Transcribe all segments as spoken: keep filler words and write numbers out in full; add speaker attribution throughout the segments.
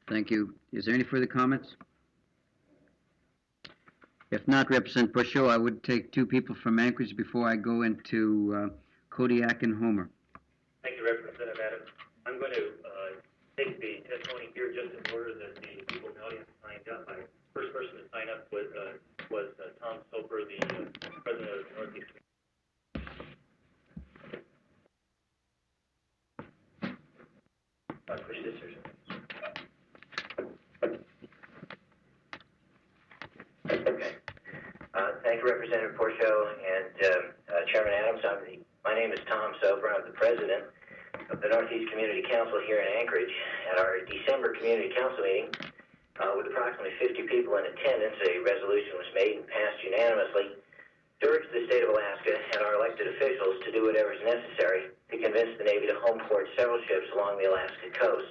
Speaker 1: Thank you. Is there any further comments? If not, Representative Busheau, I would take two people from Anchorage before I go into uh, Kodiak and Homer.
Speaker 2: Thank you, Representative Adams. I'm going to uh, take the testimony here just in order that the people in the audience signed up. My first person to sign up was, uh, was uh, Tom Soper, the uh, president of the Northeast Community. Uh, push this or something. Okay. Uh, thank you, Representative Busheau and um, uh, Chairman Adams. I'm the, my name is Tom Soper. I'm the president of the Northeast Community Council here in Anchorage. At our December Community Council meeting, uh, with approximately fifty people in attendance, a resolution was made and passed unanimously to urge the state of Alaska and our elected officials to do whatever is necessary to convince the Navy to home port several ships along the Alaska coast.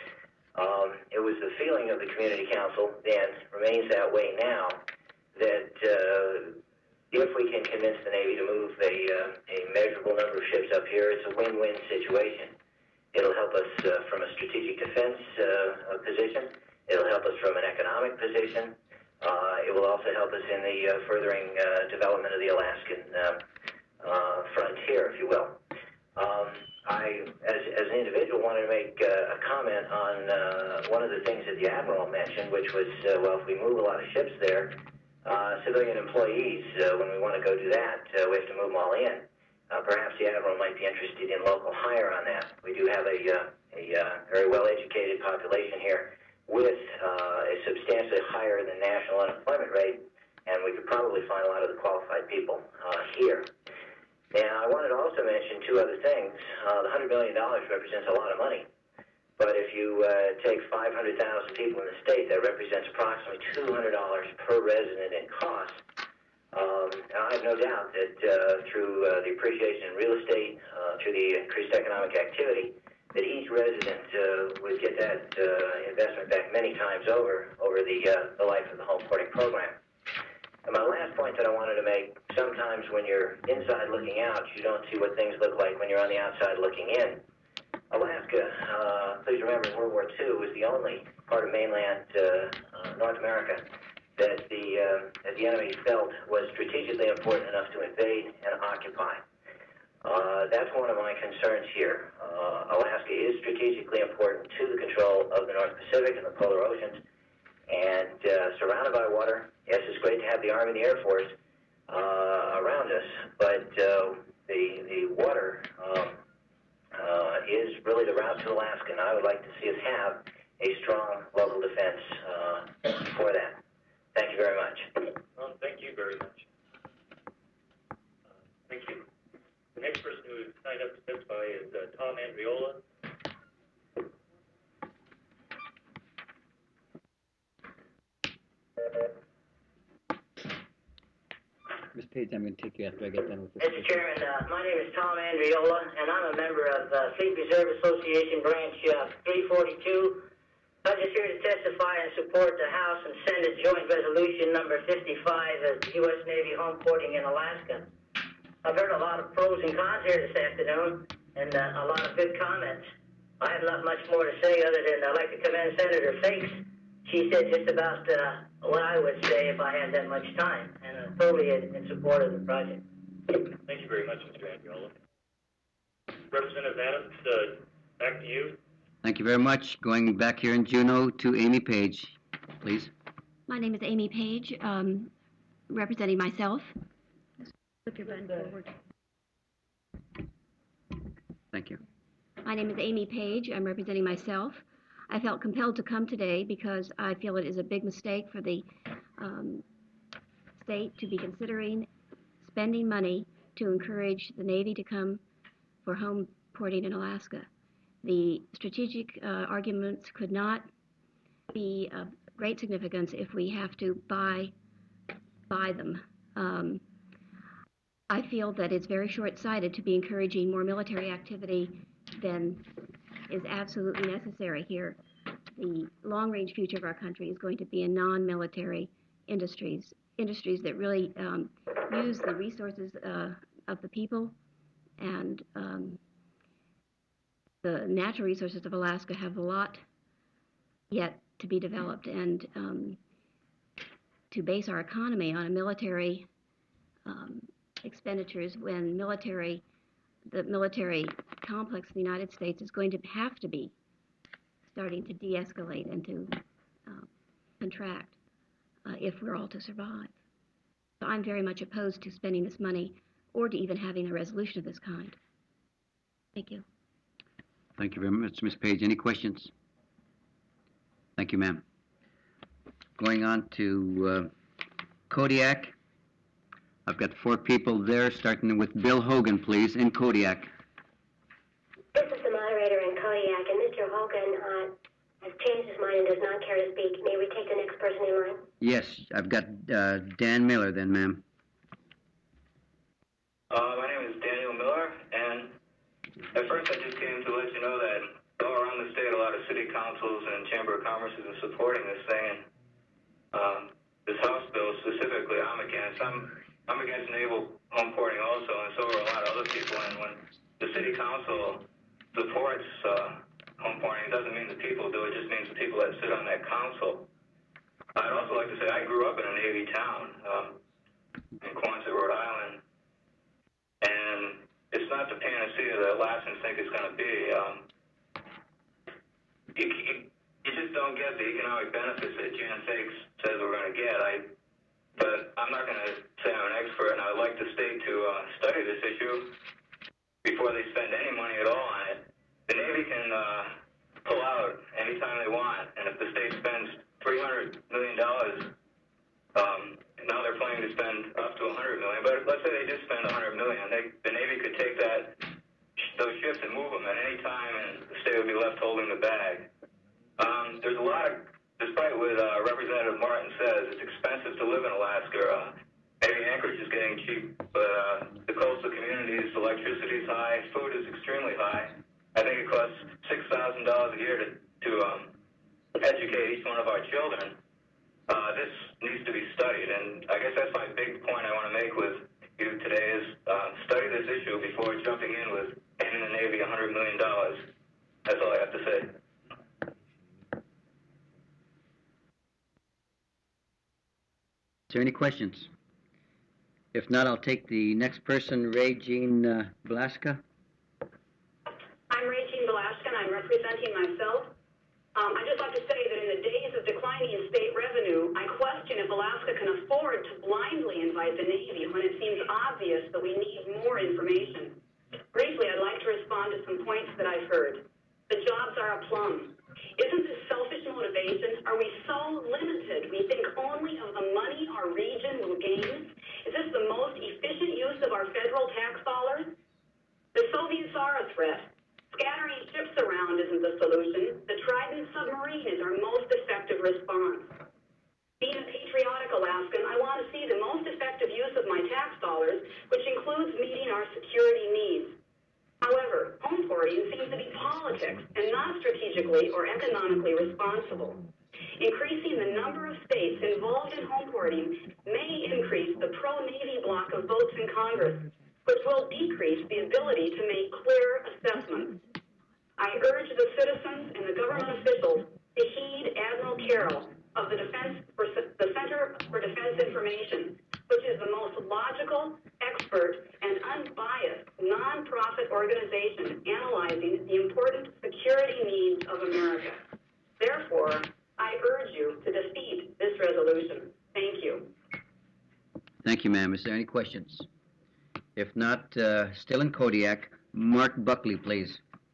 Speaker 2: Um, it was the feeling of the Community Council then, remains that way now, that uh, if we can convince the Navy to move a, uh, a measurable number of ships up here, it's a win-win situation. It'll help us uh, from a strategic defense uh, position. It'll help us from an economic position. Uh, it will also help us in the uh, furthering uh, development of the Alaskan uh, uh, frontier, if you will. Um, I, as, as an individual, wanted to make uh, a comment on uh, one of the things that the Admiral mentioned, which was, uh, well, if we move a lot of ships there, uh, civilian employees, uh, when we want to go do that, uh, we have to move them all in. Uh, perhaps the Admiral might be interested in local hire on that. We do have a, uh, a uh, very well-educated population here with uh, a substantially higher than national unemployment rate, and we could probably find a lot of the qualified people uh, here. And I wanted to also mention two other things. Uh, the one hundred million dollars represents a lot of money. But if you uh, take five hundred thousand people in the state, that represents approximately two hundred dollars per resident in cost. Um, and I have no doubt that uh, through uh, the appreciation in real estate, uh, through the increased economic activity, that each resident uh, would get that uh, investment back many times over over the, uh, the life of the home porting program. And my last point that I wanted to make, sometimes when you're inside looking out, you don't see what things look like when you're on the outside looking in. Alaska, uh, please remember, in World War Two was the only part of mainland uh, uh, North America that the, uh, that the enemy felt was strategically important enough to invade and occupy. Uh, that's one of my concerns here. Uh, Alaska is strategically important to the control of the North Pacific and the polar oceans, and uh, surrounded by water. Yes, it's great to have the Army and the Air Force uh, around us, but uh, the, the water um, uh, is really the route to Alaska, and I would like to see us have a strong local defense uh, for that. Thank you very much. Well, thank you very much. Uh, thank you. The next person who signed up to testify is uh, Tom Andriola.
Speaker 1: Miz Page, I'm going to take you after I get done with this.
Speaker 3: Mister Chairman, uh, my name is Tom Andriola, and I'm a member of uh, Fleet Reserve Association Branch uh, three forty-two. I'm just here to testify and support the House and Senate Joint Resolution number fifty-five as the U S Navy home porting in Alaska. I've heard a lot of pros and cons here this afternoon, and uh, a lot of good comments. I have not much more to say other than I'd like to commend Senator Fakes. She said just about uh, what I would say if I had that much time, and I'm totally in, in support of the project.
Speaker 2: Thank you very much, Mister Andriola. Representative Adams, uh, back to you.
Speaker 1: Thank you very much. Going back here in Juneau to Amy Page, please.
Speaker 4: My name is Amy Page, um, representing myself. Flip your button forward.
Speaker 1: Thank you.
Speaker 4: My name is Amy Page. I'm representing myself. I felt compelled to come today because I feel it is a big mistake for the um, state to be considering spending money to encourage the Navy to come for home porting in Alaska. The strategic uh, arguments could not be of great significance if we have to buy, buy them. Um, I feel that it's very short-sighted to be encouraging more military activity than is absolutely necessary here. The long-range future of our country is going to be in non-military industries, industries that really um, use the resources uh, of the people, and um, the natural resources of Alaska have a lot yet to be developed, and um, to base our economy on a military um, expenditures when military, the military complex in the United States is going to have to be starting to de-escalate and to uh, contract uh, if we're all to survive. So I'm very much opposed to spending this money or to even having a resolution of this kind. Thank you.
Speaker 1: Thank you very much, Miz Page. Any questions? Thank you, ma'am. Going on to uh, Kodiak. I've got four people there, starting with Bill Hogan, please, in Kodiak.
Speaker 5: This is the moderator in Kodiak, and Mister Hogan uh, has changed his mind and does not care to speak. May we take the next person in line?
Speaker 1: Yes, I've got uh, Dan Miller then, ma'am.
Speaker 6: Uh, my name is Daniel Miller, and at first I just came to let you know that all around the state, a lot of city councils and chamber of commerces are supporting this thing, and um, this House bill specifically, I'm against. I'm, I'm against naval home porting also, and so are a lot of other people, and when the city council supports uh, home porting, it doesn't mean the people do, it just means the people that sit on that council. I'd also like to say I grew up in a Navy town um, in Quonset, Rhode Island, and it's not the panacea that Alaskans think it's going to be. Um, you, you, you just don't get the economic benefits that Jan Sakes says we're going to get. I, but I'm not going to say I'm an expert, and I'd like the state to uh, study this issue before they spend any money at all on it. The Navy can uh, pull out anytime they want, and if the state spends three hundred million dollars, um, now they're planning to spend up to one hundred million dollars, but let's say they did spend one hundred million dollars, they, the Navy could take that, those ships and move them at any time, and the state would be left holding the bag. Um, there's a lot of, despite what uh, Representative Martin says, it's expensive to live in Alaska. Uh, maybe Anchorage is getting cheap, but uh, the coastal communities, electricity is high, food is extremely high. I think it costs six thousand dollars a year to, to um, educate each one of our children. Uh, this needs to be studied, and I guess that's my big point I want to make with you today is uh, study this issue before jumping in with handing the Navy one hundred million dollars. That's all I have to say.
Speaker 1: Is there any questions? If not, I'll take the next person, Ray Jean uh, Blaska.
Speaker 7: I'm Ray Jean Blaska, and I'm representing myself. Um, I'd just like to say that in the days of declining state revenue, I question if Alaska can afford to blindly invite the Navy when it seems obvious that we need more information. Briefly, I'd like to respond to some points that I've heard. The jobs are a plum. Isn't this selfish motivation? Are we so limited we think only of the money our region will gain? Is this the most efficient use of our federal tax dollars? The Soviets are a threat. Scattering ships around isn't the solution. The Trident submarine is our most effective response. Being a patriotic Alaskan, I want to see the most effective use of my tax dollars, which includes meeting our security needs. However, home porting seems to be politics and not strategically or economically responsible. Increasing the number of states involved in home porting may increase the pro-Navy bloc of votes in Congress, which will decrease the ability to make clear assessments. I urge the citizens and the government officials to heed Admiral Carroll of the Defense for the Center for Defense Information, which is the most logical, expert, and unbiased nonprofit organization analyzing the important security needs of America. Therefore, I urge you to defeat this resolution. Thank you.
Speaker 1: Thank you, ma'am. Is there any questions? If not, uh, still in Kodiak, Mark Buckley, please.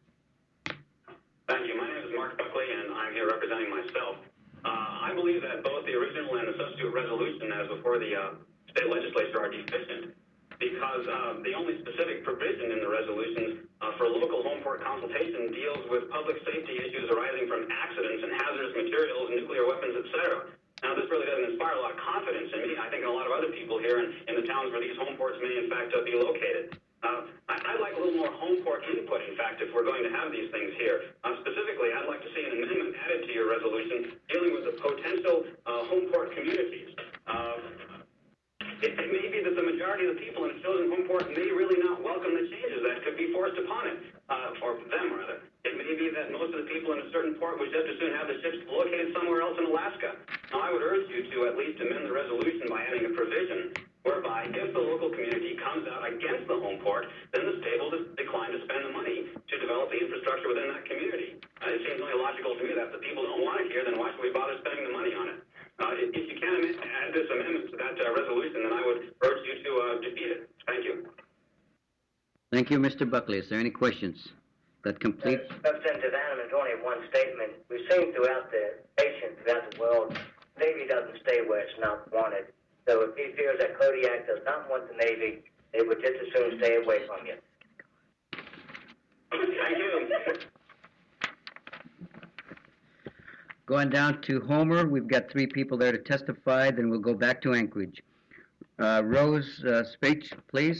Speaker 8: Thank you. My name is Mark Buckley, and I'm here representing myself. Uh, I believe that both the original and the substitute resolution as before the uh, state legislature are deficient because uh, the only specific provision in the resolutions uh, for local home port consultation deals with public safety issues arising from accidents and hazardous materials, nuclear weapons, et cetera. Now, this really doesn't inspire a lot of confidence in me. I think in a lot of other people here in, in the towns where these home ports may, in fact, uh, be located. Uh, I, I'd like a little more home port input, in fact, if we're going to have these things here. Uh, specifically, I'd like to see an amendment added to your resolution dealing with the potential uh, home port communities. Uh, it, it may be that the majority of the people in a chosen home port may really not welcome the changes that could be forced upon it, uh, or them, rather. It may be that most of the people in a certain port would would just as soon have the ships located somewhere else in Alaska. Now, I would urge you to at least amend the resolution by adding a provision whereby if the local community comes out against the home port, then the state will de- decline to spend the money to develop the infrastructure within that community. Uh, it seems only logical to me that if the people don't want it here, then why should we bother spending the money on it? Uh, if, if you can am- add this amendment to that uh, resolution, then I would urge you to uh, defeat it. Thank you.
Speaker 1: Thank you, Mister Buckley. Is there any questions that complete?
Speaker 3: Uh, Representative Adam, only one statement. We've seen throughout the nation, throughout the world, Navy doesn't stay where it's not wanted. So if he feels that Kodiak does not want the Navy, they would just as soon stay away from you.
Speaker 8: Thank you.
Speaker 1: Going down to Homer, we've got three people there to testify, then we'll go back to Anchorage. Uh, Rose uh, Spates, please.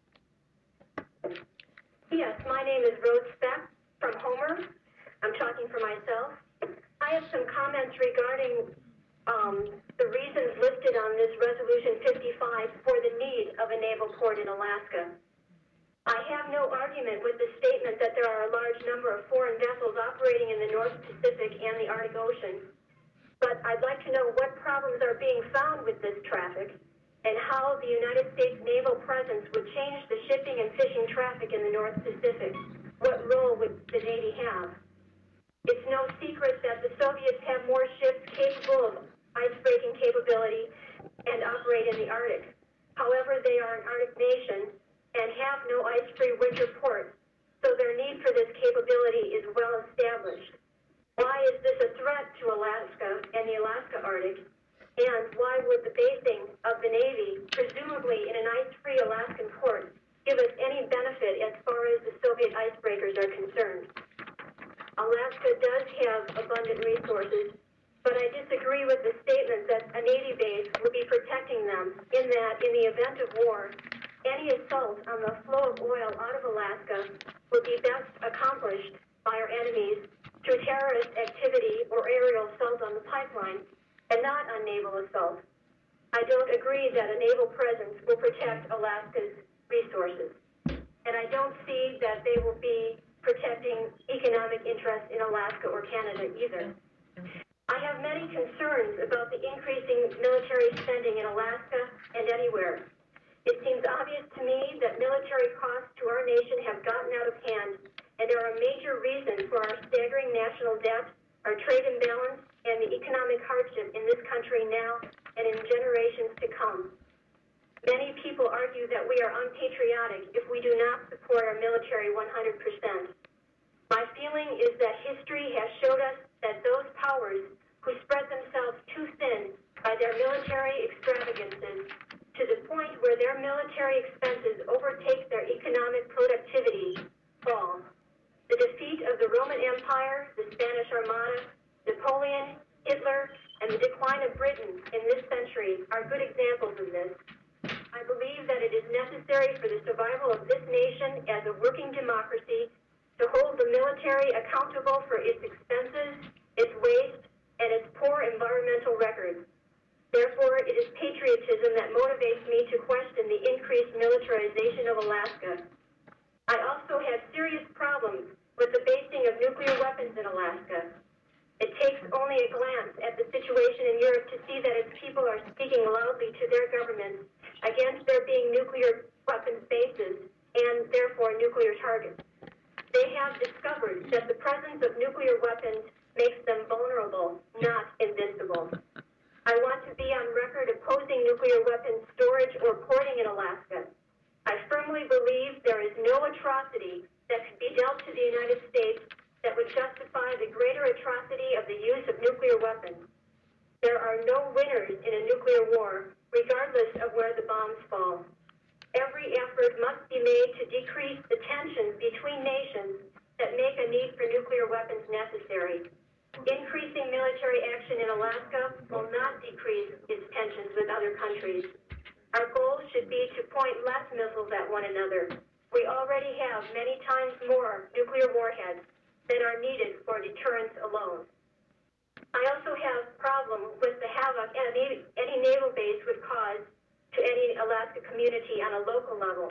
Speaker 5: Yes, my name is Rose Speck from Homer. I'm talking for myself. I have some comments regarding um, the reasons listed on this Resolution fifty-five for the need of a naval port in Alaska. I have no argument with the statement that there are a large number of foreign vessels operating in the North Pacific and the Arctic Ocean, but I'd like to know what problems are being found with this traffic and how the United States naval presence would change the shipping and fishing traffic in the North Pacific. What role would the Navy have? It's no secret that the Soviets have more ships capable of ice-breaking capability and operate in the Arctic. However, they are an Arctic nation and have no ice-free winter ports, so their need for this capability is well established. Why is this a threat to Alaska and the Alaska Arctic? And why would the basing of the Navy, presumably in an ice-free Alaskan port, give us any benefit as far as the Soviet icebreakers are concerned? Alaska does have abundant resources, but I disagree with the statement that a Navy base would be protecting them, in that, in the event of war, any assault on the flow of oil out of Alaska would be best accomplished by our enemies through terrorist activity or aerial assault on the pipeline, and not on naval assault. I don't agree that a naval presence will protect Alaska's resources, and I don't see that they will be protecting economic interests in Alaska or Canada either. I have many concerns about the increasing military spending in Alaska and anywhere. It seems obvious to me that military costs to our nation have gotten out of hand, and there are major reasons for our staggering national debt, our trade imbalance, and the economic hardship in this country now and in generations to come. Many people argue that we are unpatriotic if we do not support our military one hundred percent. My feeling is that history has showed us that those powers who spread themselves too thin by their military extravagances to the point where their military expenses overtake their economic productivity fall. The defeat of the Roman Empire, the Spanish Armada, Napoleon, Hitler, and the decline of Britain in this century are good examples of this. I believe that it is necessary for the survival of this nation as a working democracy to hold the military accountable for its expenses, its waste, and its poor environmental records. Therefore, it is patriotism that motivates me to question the increased militarization of Alaska. I also have serious problems with the basing of nuclear weapons in Alaska. It takes only a glance at the situation in Europe to see that its people are speaking loudly to their governments against there being nuclear weapons bases and therefore nuclear targets. They have discovered that the presence of nuclear weapons makes them vulnerable, not invincible. I want to be on record opposing nuclear weapons storage or porting in Alaska. I firmly believe there is no atrocity that could be dealt to the United States that would justify the greater atrocity of the use of nuclear weapons. There are no winners in a nuclear war, regardless of where the bombs fall. Every effort must be made to decrease the tensions between nations that make a need for nuclear weapons necessary. Increasing military action in Alaska will not decrease its tensions with other countries. Our goal should be to point less missiles at one another. We already have many times more nuclear warheads than are needed for deterrence alone. I also have a problem with the havoc any, any naval base would cause to any Alaska community on a local level.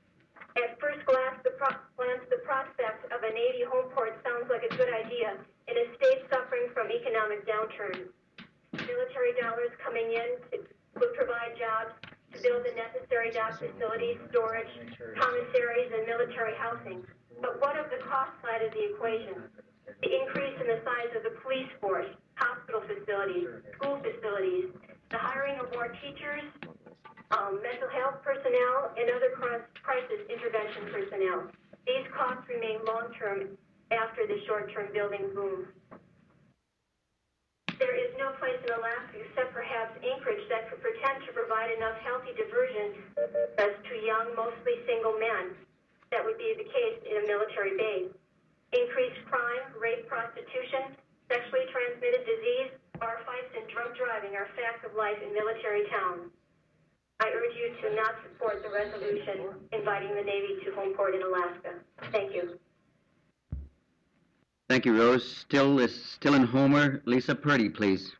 Speaker 5: At first glance, the, pro- glance, the prospect of a Navy home port sounds like a good idea in a state economic downturn. Military dollars coming in to, would provide jobs to build the necessary dock facilities, storage, commissaries, and military housing. But what of the cost side of the equation? The increase in the size of the police force, hospital facilities, school facilities, the hiring of more teachers, um, mental health personnel, and other crisis intervention personnel. These costs remain long-term after the short-term building boom. There is no place in Alaska except perhaps Anchorage that could pretend to provide enough healthy diversion as to young, mostly single men. That would be the case in a military base. Increased crime, rape, prostitution, sexually transmitted disease, bar fights, and drunk driving are facts of life in military towns. I urge you to not support the resolution inviting the Navy to home port in Alaska. Thank you.
Speaker 1: Thank you, Rose. Still is still in Homer. Lisa Purdy, please.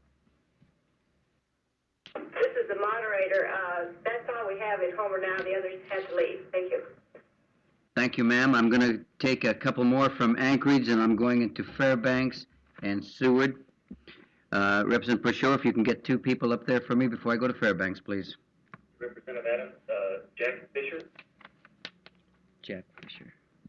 Speaker 9: This is the moderator. Uh, that's all we have in Homer now. The others had to leave. Thank you.
Speaker 1: Thank you, ma'am. I'm going to take a couple more from Anchorage, and I'm going into Fairbanks and Seward. Uh, Representative Peugeot, if you can get two people up there for me before I go to Fairbanks, please.
Speaker 10: Representative Adams, uh, Jack Fisher.
Speaker 1: Jack Fisher.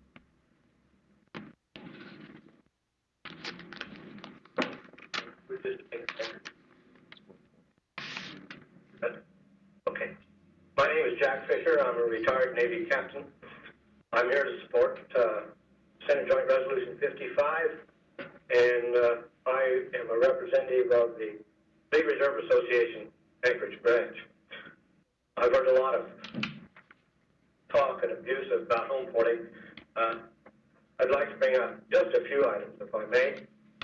Speaker 10: Okay. My name is Jack Fisher. I'm a retired Navy captain. I'm here to support uh, Senate Joint Resolution fifty-five, and uh, I am a representative of the Fleet Reserve Association Anchorage branch. I've heard a lot of talk and abuse about home porting. Uh, I'd like to bring up just a few items, if I may.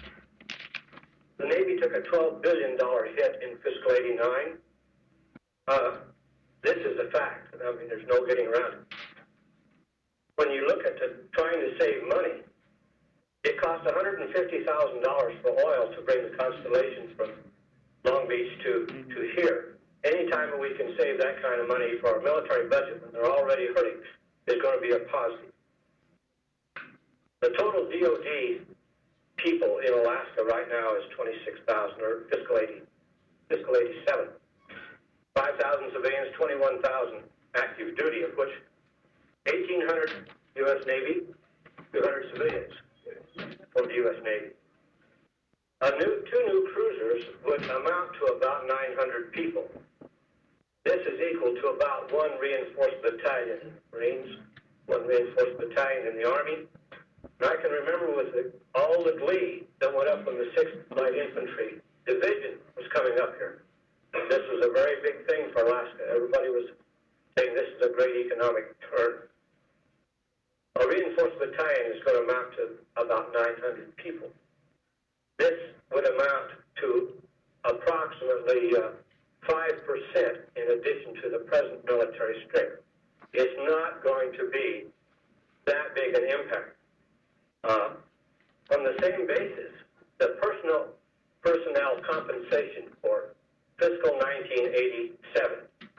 Speaker 10: The Navy took a twelve billion dollars hit in fiscal eighty-nine. Uh, this is a fact. I mean, there's no getting around it. When you look at the, trying to save money, it cost one hundred fifty thousand dollars for oil to bring the Constellation from Long Beach to, to here. Anytime we can save that kind of money for our military budget when they're already hurting is going to be a positive. The total D O D people in Alaska right now is twenty-six thousand, or fiscal eighty, fiscal eighty-seven. five thousand civilians, twenty-one thousand active duty, of which eighteen hundred U S Navy, two hundred civilians for the U S Navy. A new, two new cruisers would amount to about nine hundred people. This is equal to about one reinforced battalion, Marines, one reinforced battalion in the Army. And I can remember with the, all the glee that went up when the sixth Light Infantry Division was coming up here. This was a very big thing for Alaska. Everybody was saying this is a great economic turn. A reinforced battalion is going to amount to about nine hundred people. This would amount to approximately uh, five percent in addition to the present military strength. It's not going to be that big an impact. Uh, on the same basis, the personal personnel compensation for fiscal nineteen eighty-seven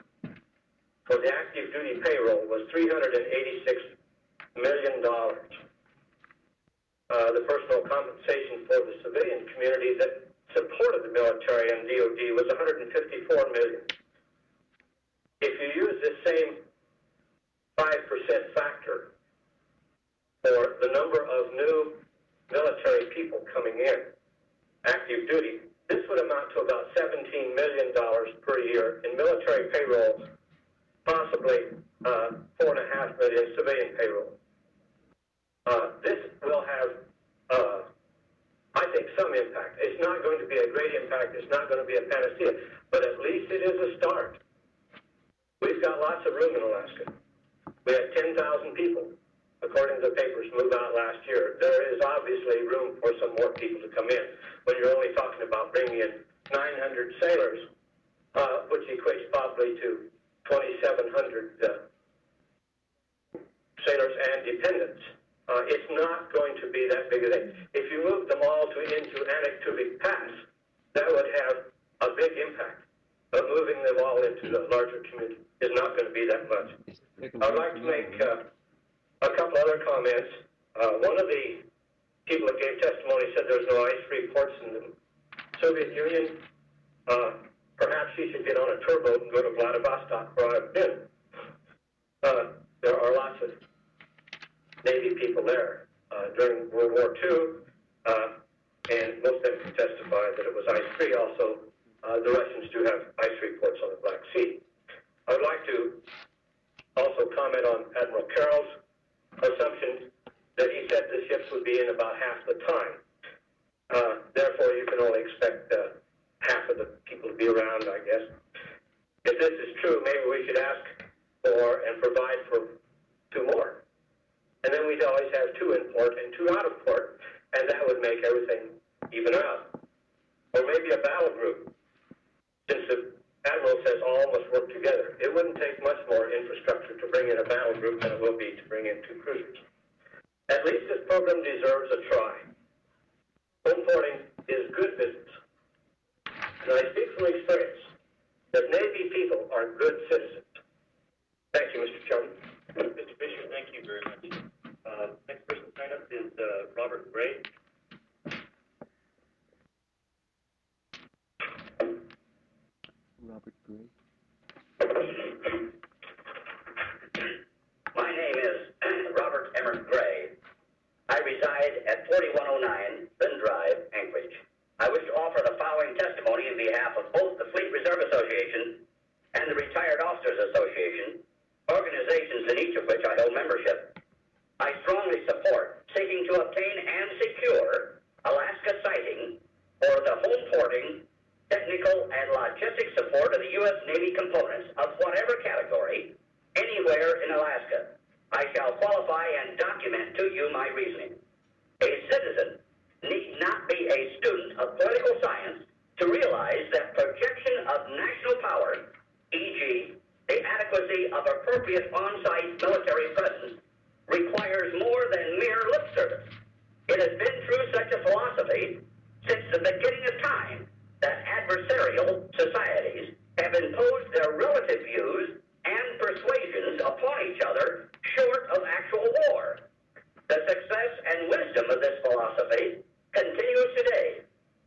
Speaker 10: for the active duty payroll was three hundred eighty-six million dollars. Uh, the personal compensation for the civilian community that supported the military and D O D was one hundred fifty-four million dollars. If you use this same five percent factor for the number of new military people coming in, active duty, this would amount to about seventeen million dollars per year in military payroll, possibly uh, four point five million dollars civilian payroll. Uh, this will have, uh, I think, some impact. It's not going to be a great impact. It's not going to be a panacea, but at least it is a start. We've got lots of room in Alaska. We had ten thousand people, according to the papers, move out last year. There is obviously room for some more people to come in. When you're only talking about bringing in nine hundred sailors, uh, which equates probably to twenty-seven hundred uh, sailors and dependents. Uh, it's not going to be that big a thing. If you move them all to into Anaktuvik Pass, that would have a big impact. But moving them all into the larger community is not going to be that much. I'd like to make uh, a couple other comments. Uh, one of the people that gave testimony said there's no ice-free ports in the Soviet Union, uh, perhaps she should get on a tour boat and go to Vladivostok, where I've been. Uh, there are lots of Navy people there uh, during World War Two, uh, and most of them can testify that it was ice-free. Also, uh, the Russians do have ice-free ports on the Black Sea. I would like to also comment on Admiral Carroll's assumption that he said the ships would be in about half the time. Uh, therefore, you can only expect uh, half of the people to be around, I guess. If this is true, maybe we should ask for and provide for two more. And then we'd always have two in port and two out of port, and that would make everything even out. Or maybe a battle group, since the Admiral says all must work together. It wouldn't take much more infrastructure to bring in a battle group than it will be to bring in two cruisers. At least this program deserves a try. Home porting is good business. And I speak from experience that Navy people are good citizens. Thank you, Mister Chairman.
Speaker 11: Mister Fisher, thank you very much. Uh, next person signed up is uh, Robert Gray.
Speaker 1: Robert Gray.
Speaker 12: My name is Robert Emmert Gray. I reside at forty-one oh nine Lynn Drive, Anchorage. I wish to offer the following testimony in behalf of both the Fleet Reserve Association and the Retired Officers Association, organizations in each of which I hold membership. I strongly support seeking to obtain and secure Alaska siting for the home porting, technical, and logistic support of the U S Navy components of whatever category anywhere in Alaska. I shall qualify and document to you my reasoning. A citizen need not be a student of political science to realize that projection of national power, for example, the adequacy of appropriate on-site military presence, requires more than mere lip service. It has been through such a philosophy since the beginning of time that adversarial societies have imposed their relative views and persuasions upon each other short of actual war. The success and wisdom of this philosophy continues today,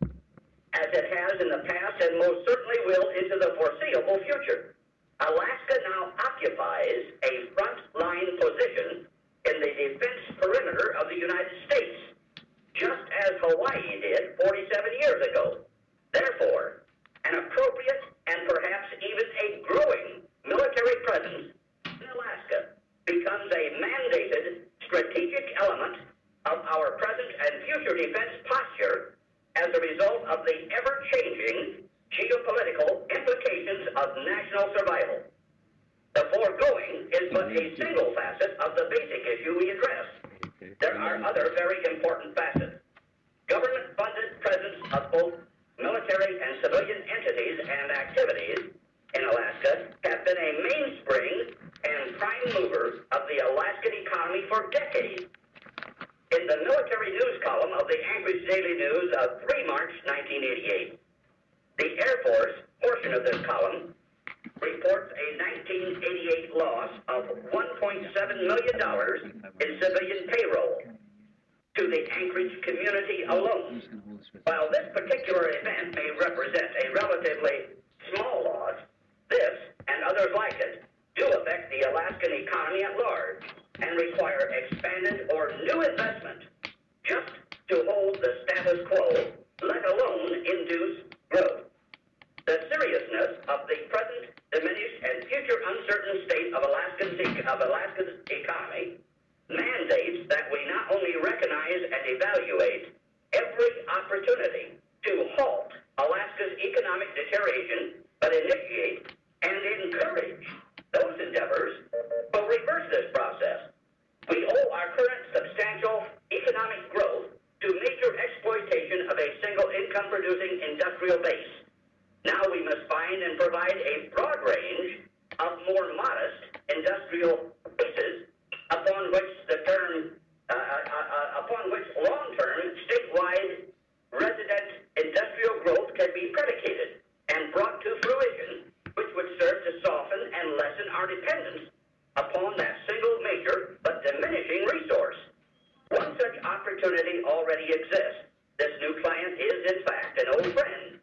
Speaker 12: as it has in the past and most certainly will into the foreseeable future. Alaska now occupies a front-line position in the defense perimeter of the United States, just as Hawaii did forty-seven years ago. Therefore, an appropriate and perhaps even a growing military presence in Alaska becomes a mandated strategic element of our present and future defense posture as a result of the ever-changing geopolitical implications of national survival. The foregoing is but a single facet of the basic issue we address. There are other very important facets. Government-funded presence of both military and civilian entities and activities in Alaska have been a mainspring and prime mover of the Alaskan economy for decades. In the military news column of the Anchorage Daily News of the third of March nineteen eighty-eight, the Air Force portion of this column reports a nineteen eighty-eight loss of one point seven million dollars in civilian payroll to the Anchorage community alone. While this particular event may represent a relatively small loss, this and others like it do affect the Alaskan economy at large and require expanded or new investment just to hold the status quo, let alone induce growth. The seriousness of the present diminished and future uncertain state of Alaska's, of Alaska's economy mandates that we not only recognize and evaluate every opportunity to halt Alaska's economic deterioration, but initiate and encourage those endeavors to reverse this process. We owe our current substantial economic growth to major exploitation of a single income-producing industrial base. Now we must find and provide a broad range of more modest industrial bases upon which the term, uh, uh, uh, upon which long-term statewide resident industrial growth can be predicated and brought to fruition, which would serve to soften and lessen our dependence upon that single major but diminishing resource. One such opportunity already exists. This new client is, in fact, an old friend.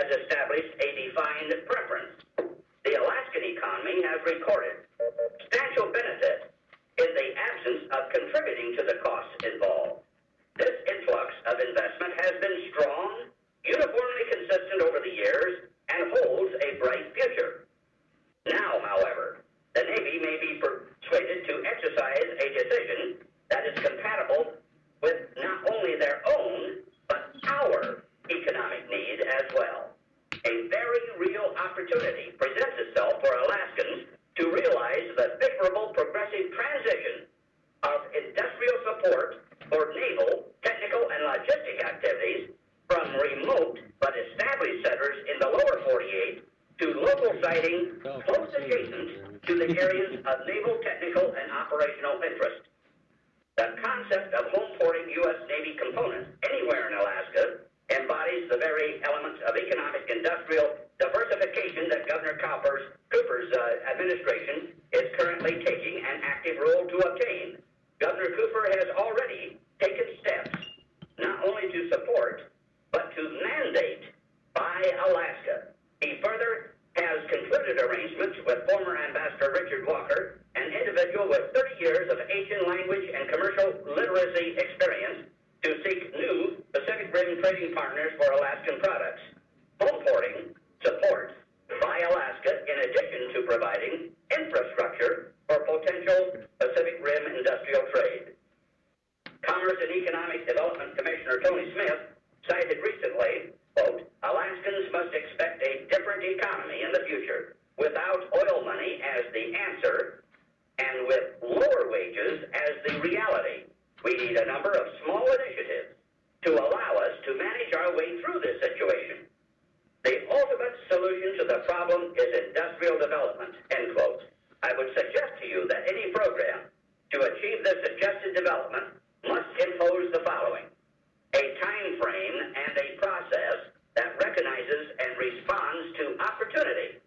Speaker 12: has established a defined preference. The Alaskan economy has recorded substantial benefit in the absence of contributing to the costs involved. This influx of investment has been strong, uniformly consistent over the years, and holds a bright future. Now, however, the Navy may be persuaded to exercise a decision that is compatible with not only their own, but our economic need as well. A very real opportunity presents itself for Alaskans to realize the favorable progressive transition of industrial support for naval, technical, and logistic activities from remote but established centers in the lower forty-eight to local siting close adjacent to the areas of naval, technical, and operational interest. The concept of home porting U S Navy components anywhere in Alaska embodies the very elements of economic industrial diversification that Governor Cooper's, Cooper's uh, administration is currently taking an active role to obtain. Governor Cooper has already taken steps not only to support, but to mandate by Alaska. He further has concluded arrangements with former Ambassador Richard Walker, an individual with thirty years of Asian language and commercial literacy experience, to seek new Pacific Rim trading partners for Alaskan products. Home porting support by Alaska, in addition to providing infrastructure for potential Pacific Rim industrial trade. Commerce and Economic Development Commissioner Tony Smith cited recently, quote, Alaskans must expect a different economy in the future, without oil money as the answer, and with lower wages as the reality. We need a number of small initiatives to allow us to manage our way through this situation. The ultimate solution to the problem is industrial development, end quote. I would suggest to you that any program to achieve this suggested development must impose the following: a time frame and a process that recognizes and responds to opportunity.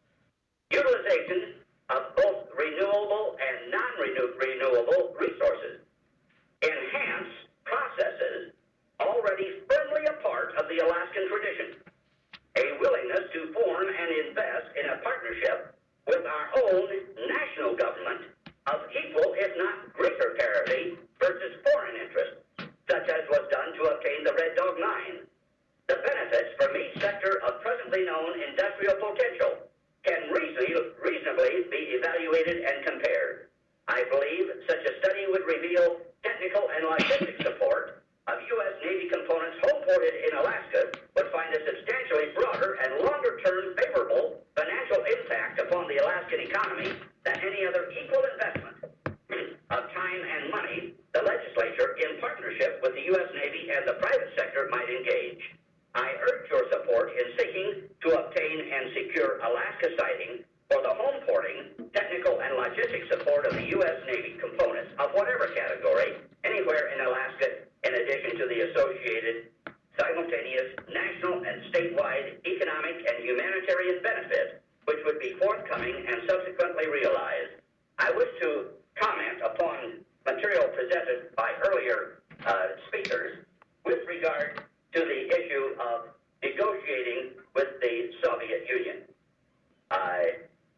Speaker 12: Utilization of both renewable and non-renewable resources. Enhance processes already firmly a part of the Alaskan tradition. A willingness to form and invest in a partnership with our own national government of equal, if not greater parity versus foreign interests, such as was done to obtain the Red Dog Line. The benefits from each sector of presently known industrial potential can reasonably, reasonably be evaluated and compared. I believe such a study would reveal technical and logistic support of U S Navy components home ported in Alaska would find a substantially broader and longer-term favorable financial impact upon the Alaskan economy than any other equal investment of time and money the legislature, in partnership with the U S Navy and the private sector, might engage. I urge your support in seeking to obtain and secure Alaska siting for the home porting, technical, and logistic support of the U S Navy components of whatever category, anywhere in Alaska, in addition to the associated simultaneous national and statewide economic and humanitarian benefit, which would be forthcoming and subsequently realized. I wish to comment upon material presented by earlier uh, speakers with regard to the issue of negotiating with the Soviet Union. Uh,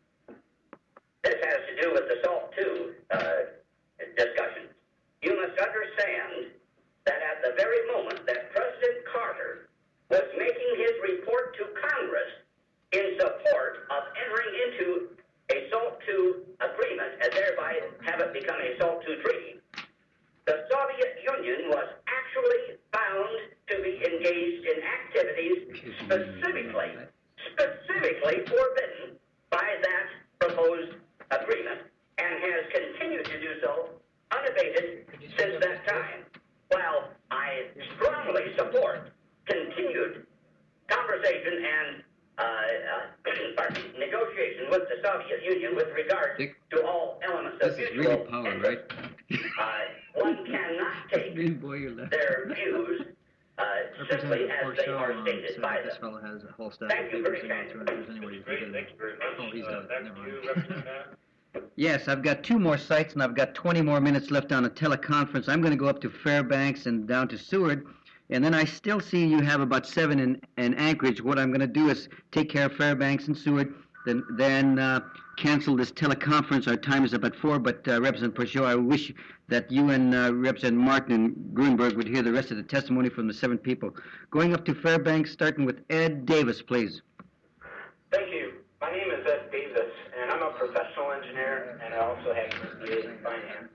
Speaker 12: this has to do with the SALT two uh, discussions. You must understand that at the very moment that President Carter was making his report to Congress in support of entering into a SALT two agreement and thereby have it become a SALT two treaty, the Soviet Union was actually found to be engaged in activities specifically, specifically forbidden by that proposed agreement, and has continued to do so unabated since that time. While I strongly support continued conversation and uh, uh, negotiation with the Soviet Union with regard
Speaker 1: Dick,
Speaker 12: to all elements of
Speaker 1: this is
Speaker 12: mutual
Speaker 1: really power,
Speaker 12: interest,
Speaker 1: right?
Speaker 12: uh, one cannot take
Speaker 1: Boy, you're left.
Speaker 12: their views uh, simply as they are stated by
Speaker 13: This
Speaker 12: them.
Speaker 13: fellow has a whole stack
Speaker 12: Thank
Speaker 13: of
Speaker 12: you
Speaker 13: papers
Speaker 12: very
Speaker 13: and
Speaker 12: much.
Speaker 13: answer if there's any way you can
Speaker 11: Great,
Speaker 13: get
Speaker 11: thank
Speaker 13: it.
Speaker 11: you very much.
Speaker 13: Oh, he's
Speaker 11: Uh,
Speaker 13: done it.
Speaker 11: back
Speaker 13: Never
Speaker 11: to
Speaker 13: mind.
Speaker 11: you, Representative Matt.
Speaker 1: Yes, I've got two more sites and I've got twenty more minutes left on a teleconference. I'm going to go up to Fairbanks and down to Seward And then I still see you have about seven in, in Anchorage. What I'm going to do is take care of Fairbanks and Seward, then then uh, cancel this teleconference. Our time is up at four, but uh, Representative Peugeot, I wish that you and uh, Representative Martin and Grunberg would hear the rest of the testimony from the seven people. Going up to Fairbanks, starting with Ed Davis, please.
Speaker 13: Thank you. My name is Ed Davis, and I'm a professional engineer, and I also have an M B A in finance.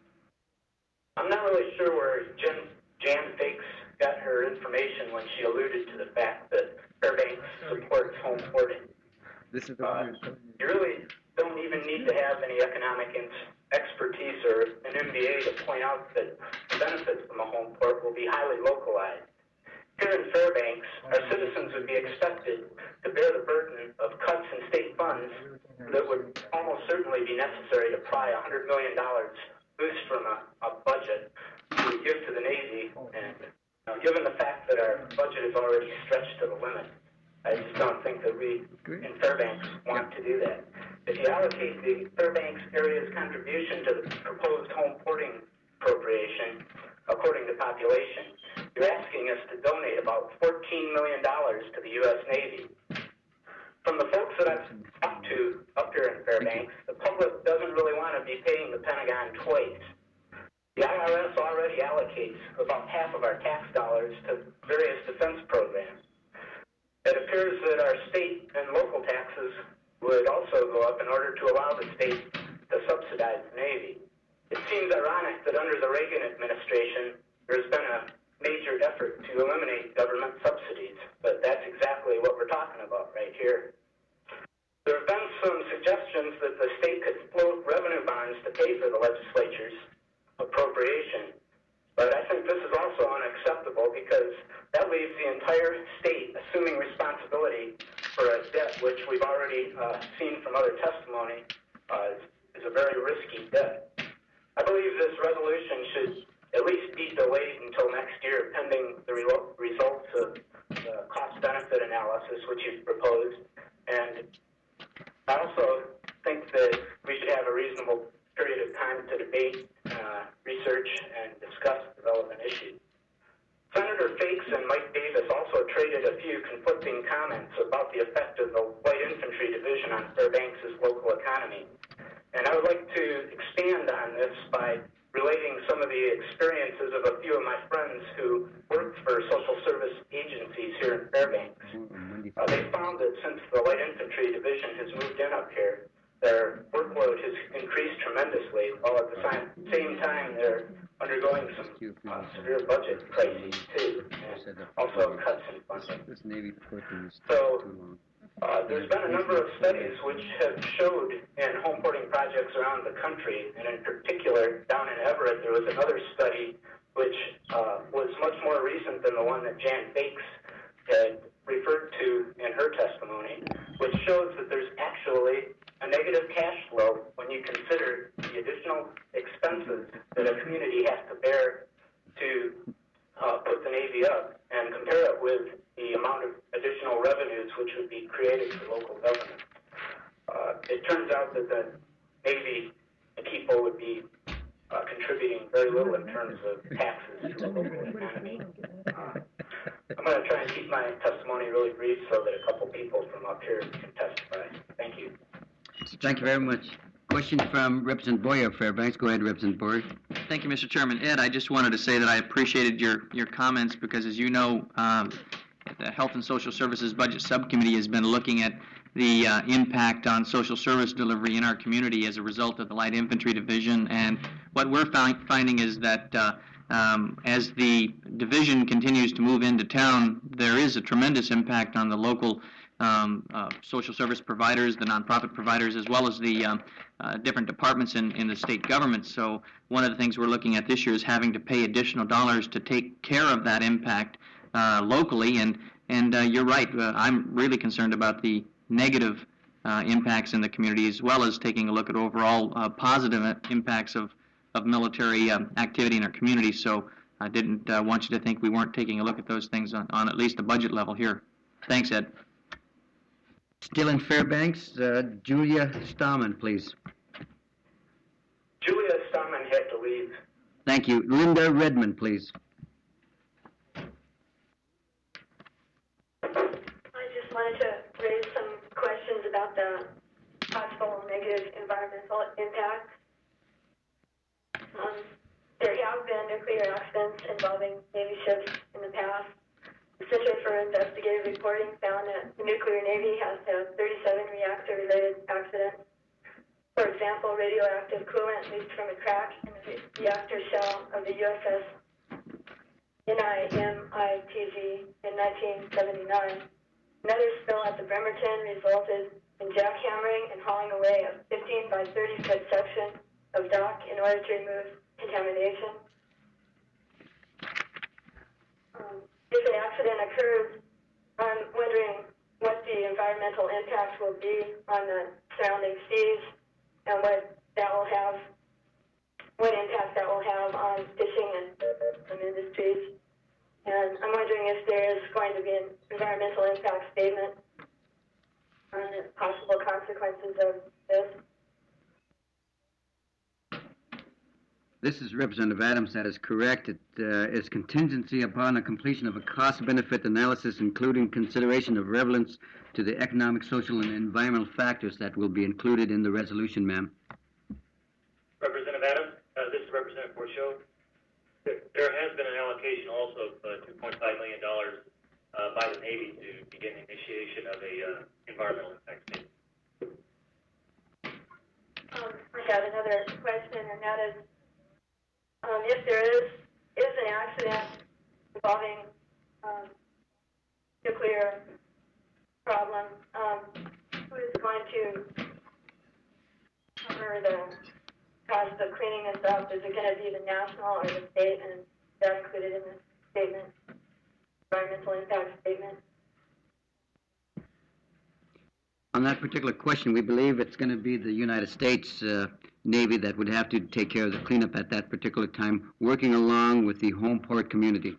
Speaker 13: I'm not really sure where Jen, Jan Fakes got her information when she alluded to the fact that Fairbanks supports home porting.
Speaker 1: This is the
Speaker 13: uh, you really don't even need to have any economic expertise or an M B A to point out that the benefits from a home port will be highly localized. Here in Fairbanks, our citizens would be expected to bear the burden of cuts in state funds that would almost certainly be necessary to pry one hundred million dollars boost from a, a budget to give to the Navy. And uh, given the fact that our budget is already stretched to the limit, I just don't think that we in Fairbanks want to do that. If you allocate the Fairbanks area's contribution to the proposed home porting appropriation according to population, you're asking us to donate about fourteen million dollars to the U S Navy. From the folks that I've talked to up here in Fairbanks, the public doesn't really want to be paying the Pentagon twice. The I R S already allocates about half of our tax dollars to various defense programs. It appears that our state and local taxes would also go up in order to allow the state to subsidize the Navy. It seems ironic that under the Reagan administration, there's been a major effort to eliminate government subsidies, but that's exactly what we're talking about right here. There have been some suggestions that the state could float revenue bonds to pay for the legislature's appropriation, but I think this is also unacceptable because that leaves the entire state assuming responsibility for a debt which we've already uh, seen from other testimony uh, is, is a very risky debt. I believe this resolution should at least be delayed until next year, pending the re results of the cost-benefit analysis which you've proposed. And I also think that we should have a reasonable period of time to debate, uh, research, and discuss the relevant issues. Senator Fakes and Mike Davis also traded a few conflicting comments about the effect of the Light Infantry Division on Fairbanks' local economy. And I would like to expand on this by relating some of the experiences of a few of my friends who worked for social service agencies here in Fairbanks. Uh, they found that since the Light Infantry Division has moved in up here, their workload has increased tremendously, while at the same time they're undergoing some uh, severe budget crises too, and also cuts in funding. So uh, there's been a number of studies which have showed in home porting projects around the country, and in particular down in Everett there was another study which uh, was much more recent than the one that Jan Fakes had referred to in her testimony, which shows that there's actually a negative cash flow when you consider the additional expenses that a community has to bear to uh, put the Navy up, and compare it with the amount of additional revenues which would be created for local government. Uh, it turns out that the Navy people would be uh, contributing very little in terms of taxes to the local economy. Uh, I'm going to try and keep my testimony really brief so that a couple people from up here can testify. Thank you.
Speaker 1: Thank you very much. Question from Representative Boyer of Fairbanks. Go ahead, Representative Boyer.
Speaker 14: Thank you, Mister Chairman. Ed, I just wanted to say that I appreciated your, your comments because, as you know, um, the Health and Social Services Budget Subcommittee has been looking at the uh, impact on social service delivery in our community as a result of the Light Infantry Division. And what we're find, finding is that uh, um, as the division continues to move into town, there is a tremendous impact on the local Um, uh, social service providers, the nonprofit providers, as well as the um, uh, different departments in, in the state government. So one of the things we're looking at this year is having to pay additional dollars to take care of that impact uh, locally. And, and uh, you're right, uh, I'm really concerned about the negative uh, impacts in the community, as well as taking a look at overall uh, positive impacts of, of military um, activity in our community. So I didn't uh, want you to think we weren't taking a look at those things on, on at least a budget level here. Thanks, Ed.
Speaker 1: Still in Fairbanks, uh, Julia Stahman, please.
Speaker 13: Julia Stahman had to leave.
Speaker 1: Thank you. Linda Redmond, please.
Speaker 5: just wanted to raise some questions about the possible negative environmental impacts. Um, there have been nuclear accidents involving Navy ships in the past. The Center for Investigative Reporting found that the nuclear Navy has had thirty-seven reactor-related accidents. For example, radioactive coolant leaked from a crack in the reactor shell of the U S S N I M I T Z in nineteen seventy-nine. Another spill at the Bremerton resulted in jackhammering and hauling away a fifteen by thirty foot section of dock in order to remove contamination. Um, if an accident occurs, I'm wondering what the environmental impacts will be on the surrounding seas and what that will have, what impact that will have on fishing and some industries. And I'm wondering if there is going to be an environmental impact statement on the possible consequences of this.
Speaker 1: This is Representative Adams. That is correct. It uh, is contingency upon the completion of a cost-benefit analysis, including consideration of relevance to the economic, social, and environmental factors that will be included in the resolution, ma'am.
Speaker 11: Representative Adams, uh, this is Representative Porchot. There has been an allocation also of uh, two point five million dollars uh, by the Navy to begin the initiation of a uh, environmental impact statement.
Speaker 5: Um, I have another question, and that is, um, if there is is an accident involving um, nuclear problem, um, who is going to cover the cost of cleaning this up? Is it going to be the national or the state? And is that included in the statement, environmental impact statement?
Speaker 1: On that particular question, we believe it's going to be the United States uh, Navy that would have to take care of the cleanup at that particular time, working along with the home port community.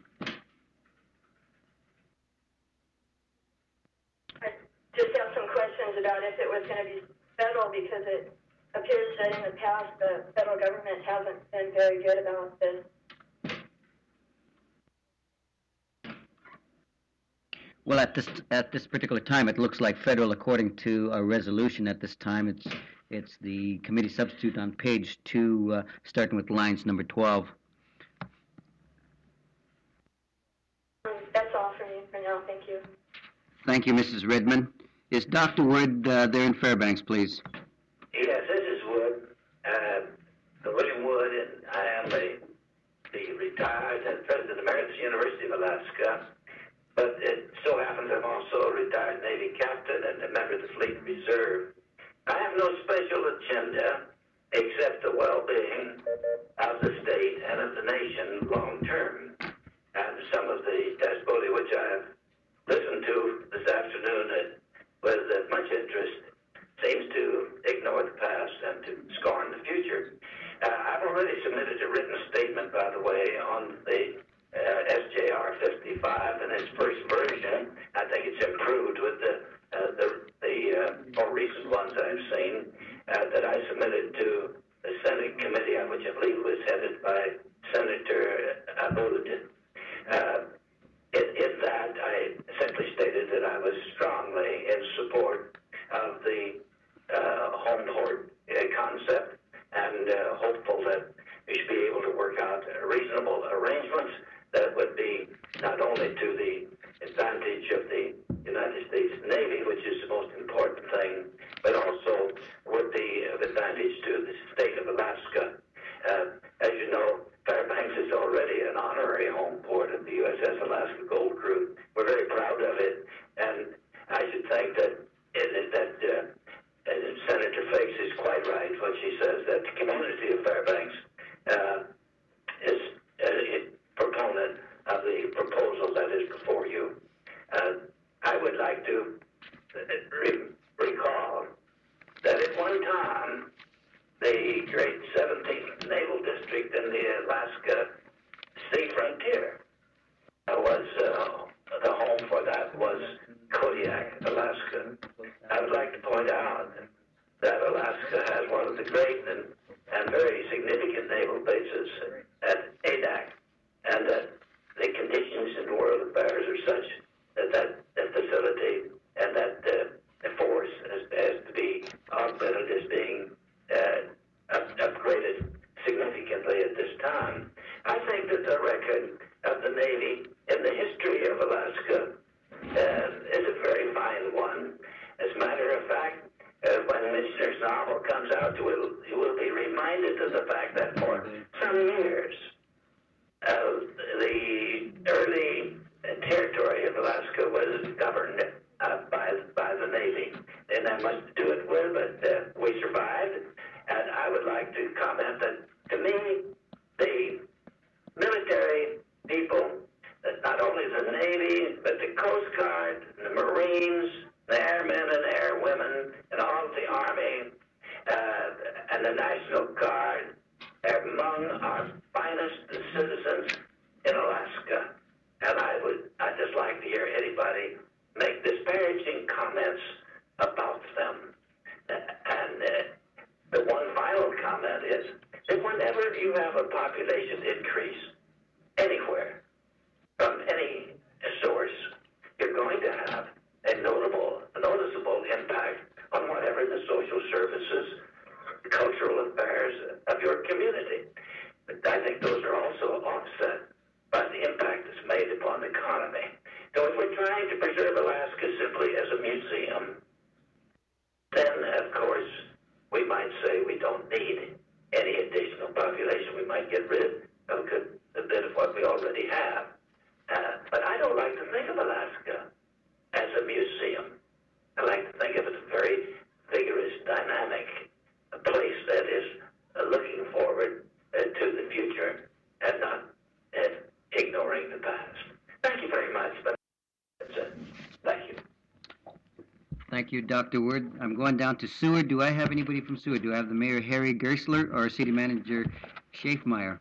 Speaker 5: I just have some questions about if it was going to be federal, because it appears that in the past the federal government hasn't been very good about this.
Speaker 1: Well, at this at this particular time, it looks like federal, according to a resolution at this time. It's it's the committee substitute on page two, uh, starting with lines number twelve.
Speaker 5: Um, that's all for me for now. Thank you.
Speaker 1: Thank you, Missus Redmond. Is Doctor Wood uh, there in Fairbanks, please?
Speaker 2: Yes, this is Wood, uh, William Wood, and I am the, the retired and president of Emeritus University of Alaska. But it so happens I'm also a retired Navy captain and a member of the Fleet Reserve. I have no special agenda except the well-being of the state and of the nation long term. And some of the testimony which I have listened to this afternoon with uh, much interest seems to ignore the past and to scorn the future. Uh, I've already submitted a written statement, by the way, on the uh, S J R fifty-five in its first version. I think it's improved with the uh, the, the uh, more recent ones I've seen uh, that I submitted to the Senate committee, which I believe was headed by Senator Abood. Uh, in, in that, I simply stated that I was strongly in support of the uh, home port uh, concept, and uh, hopeful that we should be able to work out reasonable arrangements that would be not only to the advantage of the United States Navy, which is the most important thing, but also would be of advantage to the state of Alaska. Uh, as you know, Fairbanks is already an honorary home port of the U S S Alaska Gold Crew. We're very proud of it, and I should think that it, that uh, Uh, Senator Fakes is quite right when she says that the community of Fairbanks uh, is a proponent of the proposal that is before you. Uh, I would like to re- recall that at one time, the great seventeenth Naval District in the Alaska Sea Frontier uh, was uh, the home for that was Kodiak, Alaska. I would like to point out that Alaska has one of the great and, and very significant naval bases at Adak, and that the conditions in world affairs are such that that, that facility and
Speaker 15: comes out, you will, you will be reminded of the fact that for some years, uh, the early territory of Alaska was governed uh, by, by the Navy. And that much to do it with, but uh, we survived. And I would like to comment that, to me, the military people, that not only the Navy, but the Coast Guard, the Marines, the airmen and airwomen, and all of the Army, uh, and the National Guard are among our finest citizens in Alaska. And I would, I'd just like to hear anybody make disparaging comments about them. And uh, the one final comment is that whenever you have a population increase anywhere from any source, you're going to have a notable, a noticeable impact on whatever the social services, cultural affairs of your community. But I think those are also offset by the impact that's made upon the economy. So if we're trying to preserve Alaska simply as a museum, then, of course, we might say we don't need any additional population. We might get rid of a good a bit of what we already have. Uh, but I don't like to think of Alaska as a museum. I like to think of it as a very vigorous, dynamic a place that is uh, looking forward uh, to the future and not uh, ignoring the past. Thank you very much. But that's it. Thank you.
Speaker 1: Thank you, Doctor Word. I'm going down to Seward. Do I have anybody from Seward? Do I have the Mayor Harry Gersler or City Manager Schaefmeyer?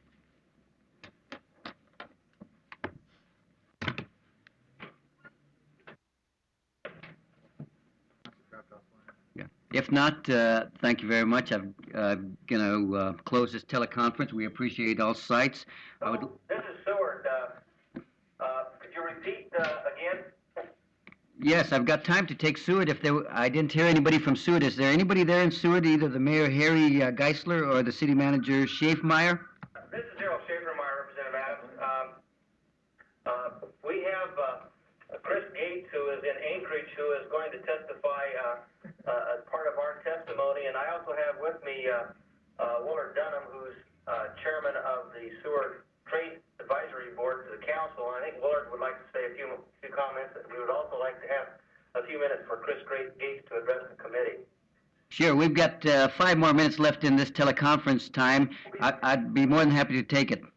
Speaker 1: Yeah. If not, uh, thank you very much. I'm uh, going to uh, close this teleconference. We appreciate all sites. I would...
Speaker 10: This is Seward. Uh, uh, could you repeat uh, again?
Speaker 1: Yes, I've got time to take Seward. If there, I didn't hear anybody from Seward. Is there anybody there in Seward, either the Mayor Harry uh, Geisler or the City Manager Schaefmeyer?
Speaker 10: This is Harold Schaefmeyer, Representative Adams. Um, uh, we have uh, Chris Gates, who is in Anchorage, who is going to testify uh, uh, as part of our testimony. And I also have with me uh, uh, Willard Dunham, who's uh, chairman of the Seward Trade Advisory Board to the Council. And I think Willard would like to say a few, few comments. And we would also like to have a few minutes for Chris Gates to address the committee.
Speaker 1: Sure. We've got uh, five more minutes left in this teleconference time. I, I'd be more than happy to take it.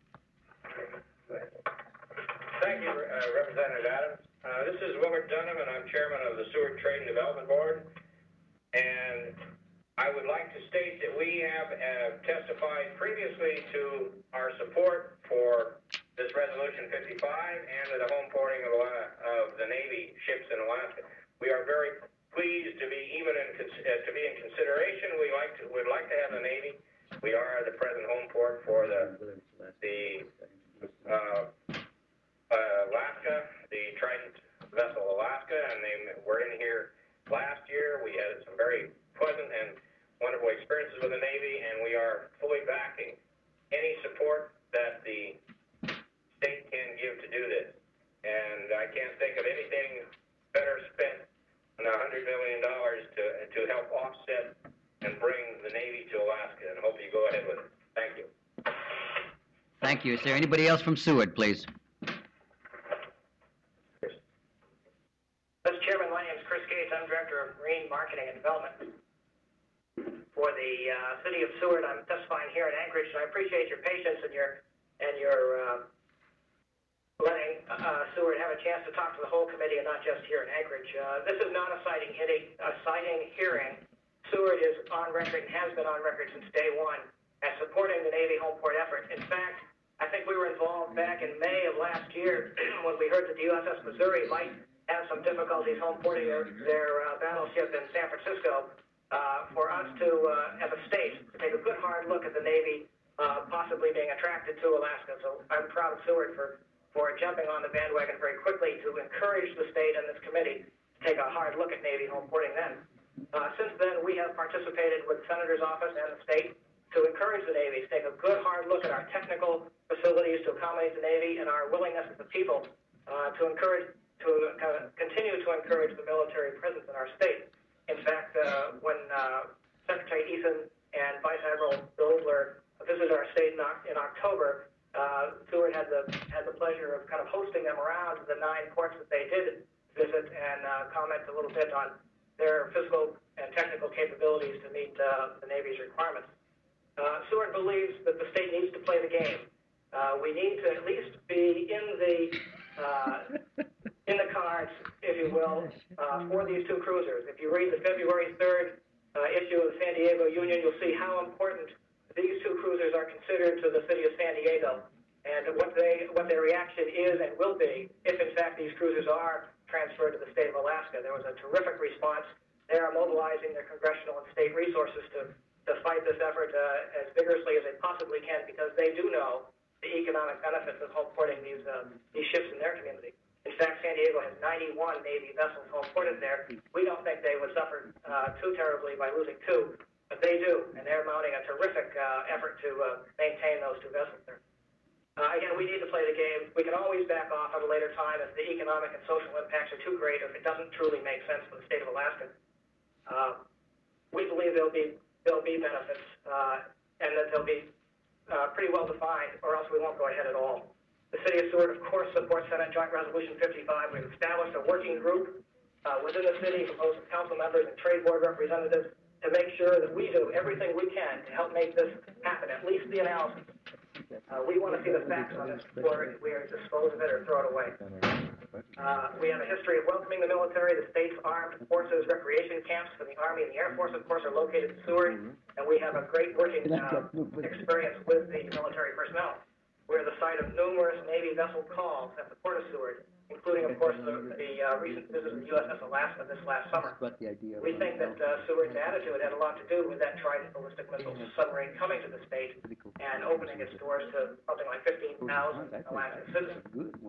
Speaker 16: Thank you, uh, Representative Adams. Uh, this is Willard Dunham, and I'm chairman of the Seward Trade and Development Board. And I would like to state that we have uh, testified previously to our support for this Resolution fifty-five and to the home porting of, uh, of the Navy ships in Alaska. We are very pleased to be even in uh, to be in consideration. We like to would like to have the Navy. We are the present home port for the the uh, uh, Alaska, the Trident vessel Alaska, and they were in here last year. We had some very pleasant and wonderful experiences with the Navy, and we are fully backing any support that the state can give to do this. And I can't think of anything better spent than one hundred million dollars to, to help offset and bring the Navy to Alaska, and hope you go ahead with it. Thank you.
Speaker 1: Thank you. Is there anybody else from Seward, please?
Speaker 17: Mister Chairman, my name is Chris Gates. I'm Director of Marine Marketing and Development for the uh, City of Seward. I'm testifying here in Anchorage, and I appreciate your patience and your and your uh, letting uh, Seward have a chance to talk to the whole committee and not just here in Anchorage. Uh, this is not a citing a citing hearing. Seward is on record and has been on record since day one as supporting the Navy home port effort. In fact, I think we were involved back in May of last year when we heard that the U S S Missouri might have some difficulties home porting their, their uh, battleship in San Francisco, uh, for us to, uh, as a state, to take a good hard look at the Navy uh, possibly being attracted to Alaska. So I'm proud of Seward for, for jumping on the bandwagon very quickly to encourage the state and this committee to take a hard look at Navy home porting then. Uh, since then, we have participated with the Senator's office and the state to encourage the Navy to take a good hard look at our technical facilities to accommodate the Navy and our willingness as a people uh, to encourage to uh, continue to encourage the military presence in our state. In fact, uh, when uh, Secretary Secretary Ethan and Vice Admiral Dobler visited our state in, in October, uh, Seward had the had the pleasure of kind of hosting them around the nine ports that they did visit and uh, comment a little bit on their physical and technical capabilities to meet uh, the Navy's requirements. Uh, Seward believes that the state needs to play the game. Uh, we need to at least be in the uh, in the cards, if you will, uh, for these two cruisers. If you read the February third uh, issue of the San Diego Union, you'll see how important these two cruisers are considered to the city of San Diego, and what they what their reaction is and will be if, in fact, these cruisers are transferred to the state of Alaska. There was a terrific response. They are mobilizing their congressional and state resources to to fight this effort uh, as vigorously as they possibly can, because they do know the economic benefits of home porting these uh, these ships in their community. In fact, San Diego has ninety-one Navy vessels home ported there. We don't think they would suffer uh, too terribly by losing two, but they do, and they're mounting a terrific uh, effort to uh, maintain those two vessels there. Uh, again, we need to play the game. We can always back off at a later time if the economic and social impacts are too great, or if it doesn't truly make sense for the state of Alaska. Uh, we believe there'll be there'll be benefits, uh, and that they'll be uh, pretty well defined, or else we won't go ahead at all. The City of Seward, of course, supports Senate Joint Resolution fifty-five. We've established a working group uh, within the city, composed of council members and trade board representatives, to make sure that we do everything we can to help make this happen, at least the analysis. Uh, we want to see the facts on this before we dispose of it or throw it away. Uh, we have a history of welcoming the military. The state's armed forces recreation camps for the Army and the Air Force, of course, are located in Seward, and we have a great working uh, experience with the military personnel. We're the site of numerous Navy vessel calls at the Port of Seward, including, of course, the, the uh, recent visit of the U S S Alaska this last summer. We think that uh, Seward's attitude had a lot to do with that Trident ballistic missile submarine coming to the state and opening its doors to something like fifteen thousand Alaskan citizens.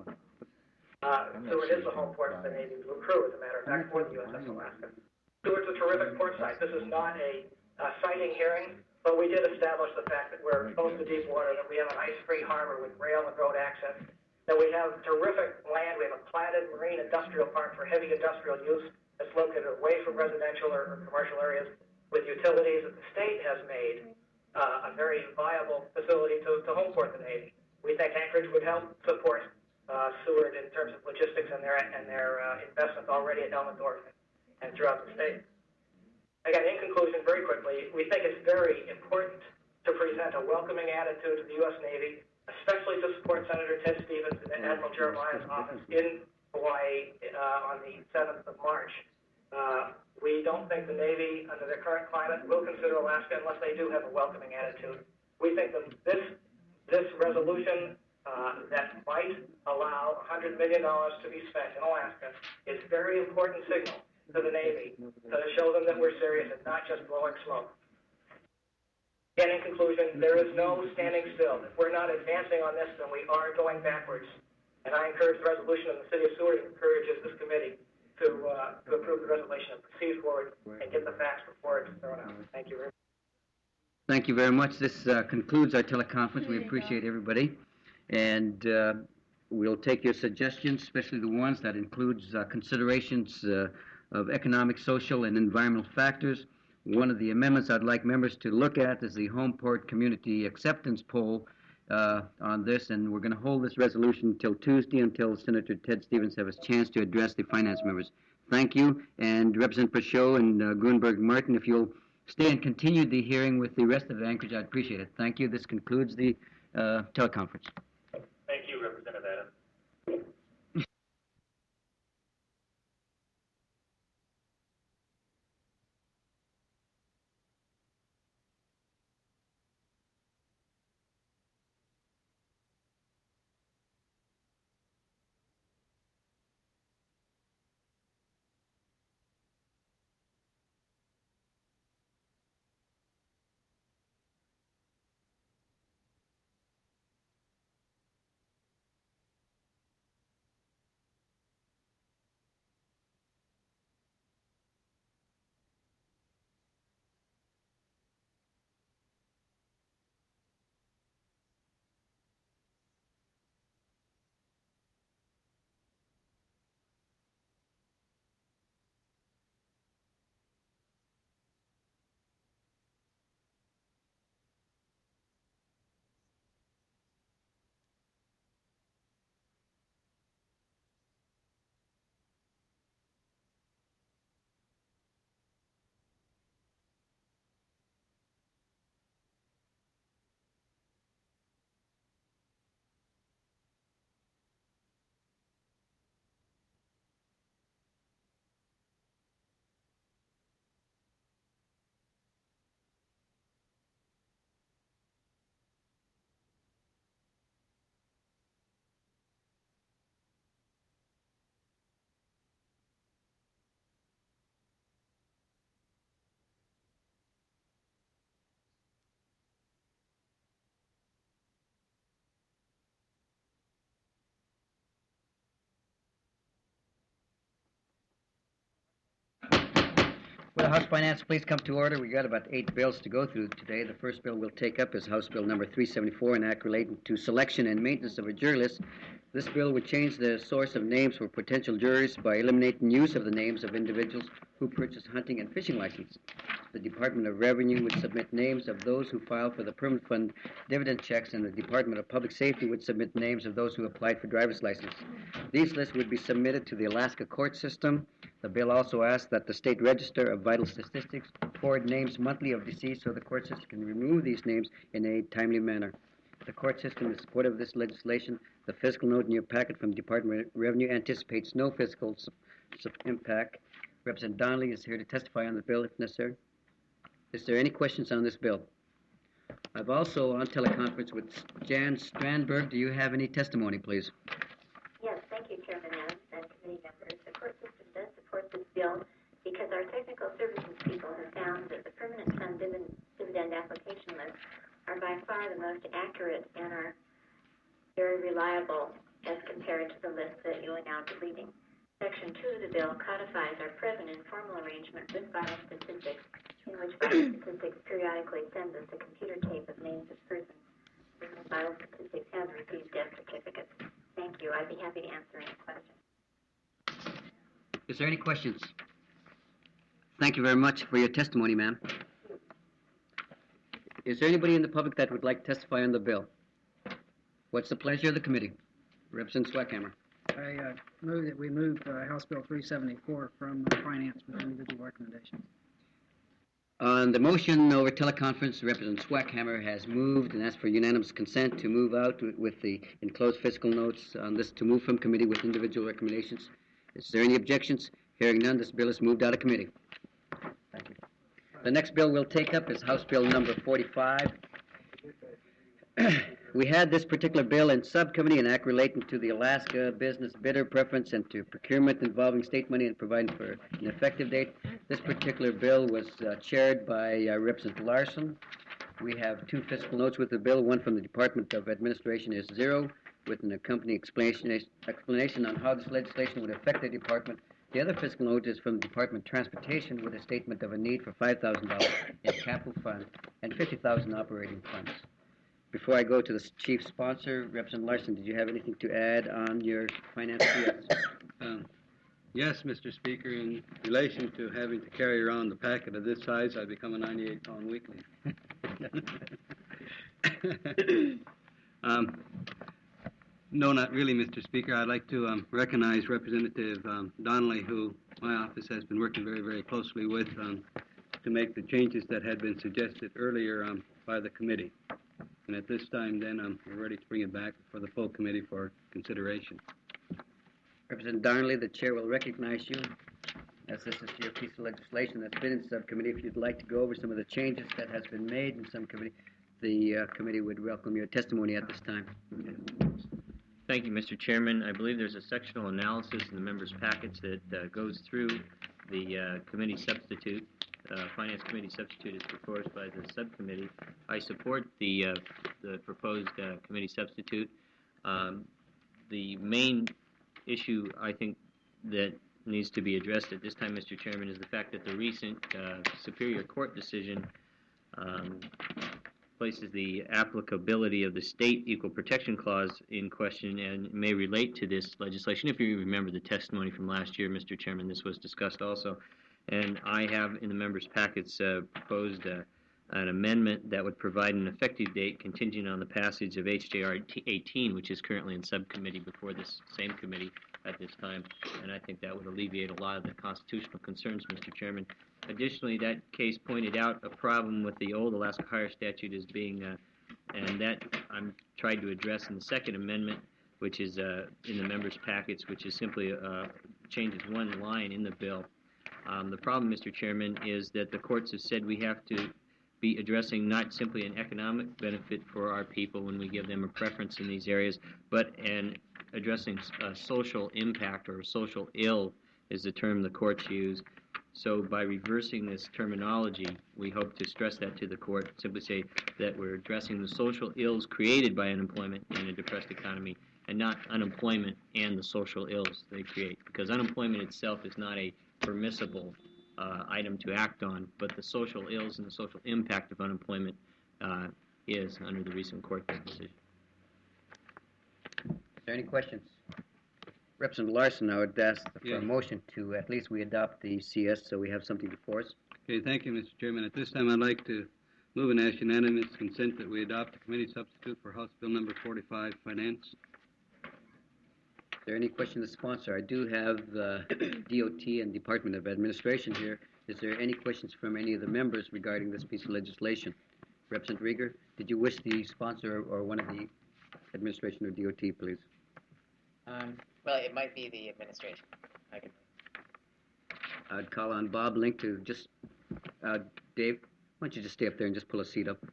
Speaker 17: Uh, Seward is the home port for the Navy Blue Crew, as a matter of fact, for the U S S Alaska. Seward's a terrific port site. This is not a, a siting hearing, but we did establish the fact that we're close to deep water, that we have an ice-free harbor with rail and road access, that we have terrific land. We have a platted marine industrial park for heavy industrial use that's located away from residential or, or commercial areas, with utilities that the state has made uh, a very viable facility to, to home port the Navy. We think Anchorage would help support uh, Seward in terms of logistics and their and their uh, investments already at Elmendorf and throughout the state. Again, in conclusion, very quickly, we think it's very important to present a welcoming attitude to the U S Navy, especially to support Senator Ted Stevens and Admiral Jeremiah's office in Hawaii uh, on the seventh of March. Uh, we don't think the Navy, under their current climate, will consider Alaska unless they do have a welcoming attitude. We think that this this resolution uh, that might allow one hundred million dollars to be spent in Alaska is a very important signal to the Navy to show them that we're serious and not just blowing smoke. And in conclusion, there is no standing still. If we're not advancing on this, then we are going backwards. And I encourage the resolution, and the City of Seward encourages this committee to, uh, to approve the resolution and proceed forward and get the facts before it's thrown out. Thank you very much.
Speaker 1: Thank you very much. This uh, concludes our teleconference. We appreciate everybody. And uh, we'll take your suggestions, especially the ones that includes uh, considerations uh, of economic, social, and environmental factors. One of the amendments I'd like members to look at is the home port community acceptance poll uh, on this, and we're going to hold this resolution until Tuesday, until Senator Ted Stevens has a chance to address the finance members. Thank you, and Representative Pashot and uh, Grunberg Martin, if you'll stay and continue the hearing with the rest of the Anchorage, I'd appreciate it. Thank you. This concludes the uh, teleconference.
Speaker 11: Thank you, Representative Adams.
Speaker 1: Will the House Finance please come to order? We got about eight bills to go through today. The first bill we'll take up is House Bill number three seventy-four, an act relating to selection and maintenance of a jury list. This bill would change the source of names for potential jurors by eliminating use of the names of individuals who purchase hunting and fishing licenses. The Department of Revenue would submit names of those who file for the permanent fund dividend checks, and the Department of Public Safety would submit names of those who applied for driver's license. These lists would be submitted to the Alaska court system. The bill also asks that the State Register of Vital Statistics forward names monthly of deceased so the court system can remove these names in a timely manner. The court system is supportive of this legislation. The fiscal note in your packet from the Department of Revenue anticipates no fiscal su- su- impact. Representative Donnelly is here to testify on the bill if necessary. Is there any questions on this bill? I've also on teleconference with Jan Strandberg. Do you have any testimony, please?
Speaker 18: Yes, thank you, Chairman Adams and committee members. The court system does support this bill because our technical services people have found that the permanent fund dividend, dividend application lists are by far the most accurate and are very reliable as compared to the list that you are now deleting. Section two of the bill codifies our present informal arrangement with Vital Statistics, in which Vital Statistics periodically sends us a computer tape of names of persons for whom Vital Statistics has received death certificates. Thank you. I'd be happy to answer any questions.
Speaker 1: Is there any questions? Thank you very much for your testimony, ma'am. Is there anybody in the public that would like to testify on the bill? What's the pleasure of the committee? Representative Swackhammer.
Speaker 19: I uh, move that we move uh, House Bill three seventy-four from uh, Finance with individual recommendations.
Speaker 1: On the motion over teleconference, Representative Swackhammer has moved and asked for unanimous consent to move out with the enclosed fiscal notes on this, to move from committee with individual recommendations. Is there any objections? Hearing none, this bill is moved out of committee. Thank you. The next bill we'll take up is House Bill number forty-five. We had this particular bill in subcommittee, an act relating to the Alaska business bidder preference and to procurement involving state money and providing for an effective date. This particular bill was uh, chaired by uh, Representative Larson. We have two fiscal notes with the bill. One from the Department of Administration is zero, with an accompanying explanation, explanation on how this legislation would affect the department. The other fiscal note is from the Department of Transportation with a statement of a need for five thousand dollars in capital fund and fifty thousand dollars operating funds. Before I go to the chief sponsor, Representative Larson, did you have anything to add on your finance bills?
Speaker 20: Um, yes, Mister Speaker, in relation to having to carry around the packet of this size, I become a ninety-eight pound weakling. um, no, not really, Mister Speaker. I'd like to um, recognize Representative um, Donnelly, who my office has been working very, very closely with um, to make the changes that had been suggested earlier um, by the committee. And at this time, then, um, we're ready to bring it back for the full committee for consideration.
Speaker 1: Representative Donnelly, the chair will recognize you, as this is your piece of legislation that's been in subcommittee. If you'd like to go over some of the changes that has been made in subcommittee, the uh, committee would welcome your testimony at this time.
Speaker 21: Thank you, Mister Chairman. I believe there's a sectional analysis in the members' packets that uh, goes through the uh, committee substitute. Uh, Finance Committee substitute is proposed by the subcommittee. I support the uh, the proposed uh, committee substitute. Um, the main issue I think that needs to be addressed at this time, Mister Chairman, is the fact that the recent uh, Superior Court decision um, places the applicability of the state equal protection clause in question and may relate to this legislation. If you remember the testimony from last year, Mister Chairman, this was discussed also. And I have in the members' packets uh, proposed uh, an amendment that would provide an effective date contingent on the passage of H J R eighteen, which is currently in subcommittee before this same committee at this time. And I think that would alleviate a lot of the constitutional concerns, Mister Chairman. Additionally, that case pointed out a problem with the old Alaska Hire statute as being, uh, and that I'm trying to address in the second amendment, which is uh, in the members' packets, which is simply uh, changes one line in the bill. Um, the problem, Mister Chairman, is that the courts have said we have to be addressing not simply an economic benefit for our people when we give them a preference in these areas, but an addressing a social impact or a social ill is the term the courts use. So by reversing this terminology, we hope to stress that to the court, simply say that we're addressing the social ills created by unemployment in a depressed economy and not unemployment and the social ills they create, because unemployment itself is not a permissible uh, item to act on, but the social ills and the social impact of unemployment uh, is under the recent court decision.
Speaker 1: Is there any questions? Representative Larson, I would ask for
Speaker 20: Yeah.
Speaker 1: a motion to at least we adopt the C S so we have something before us.
Speaker 20: Okay, thank you, Mister Chairman. At this time, I'd like to move and ask unanimous consent that we adopt the committee substitute for House Bill number forty-five, Finance.
Speaker 1: Is there any question to the sponsor? I do have the D O T and Department of Administration here. Is there any questions from any of the members regarding this piece of legislation? Representative Rieger, did you wish the sponsor or one of the administration or D O T, please?
Speaker 4: Um, well, it might be the administration. I can.
Speaker 1: I'd call on Bob Link to just, uh, Dave, why don't you just stay up there and just pull a seat up?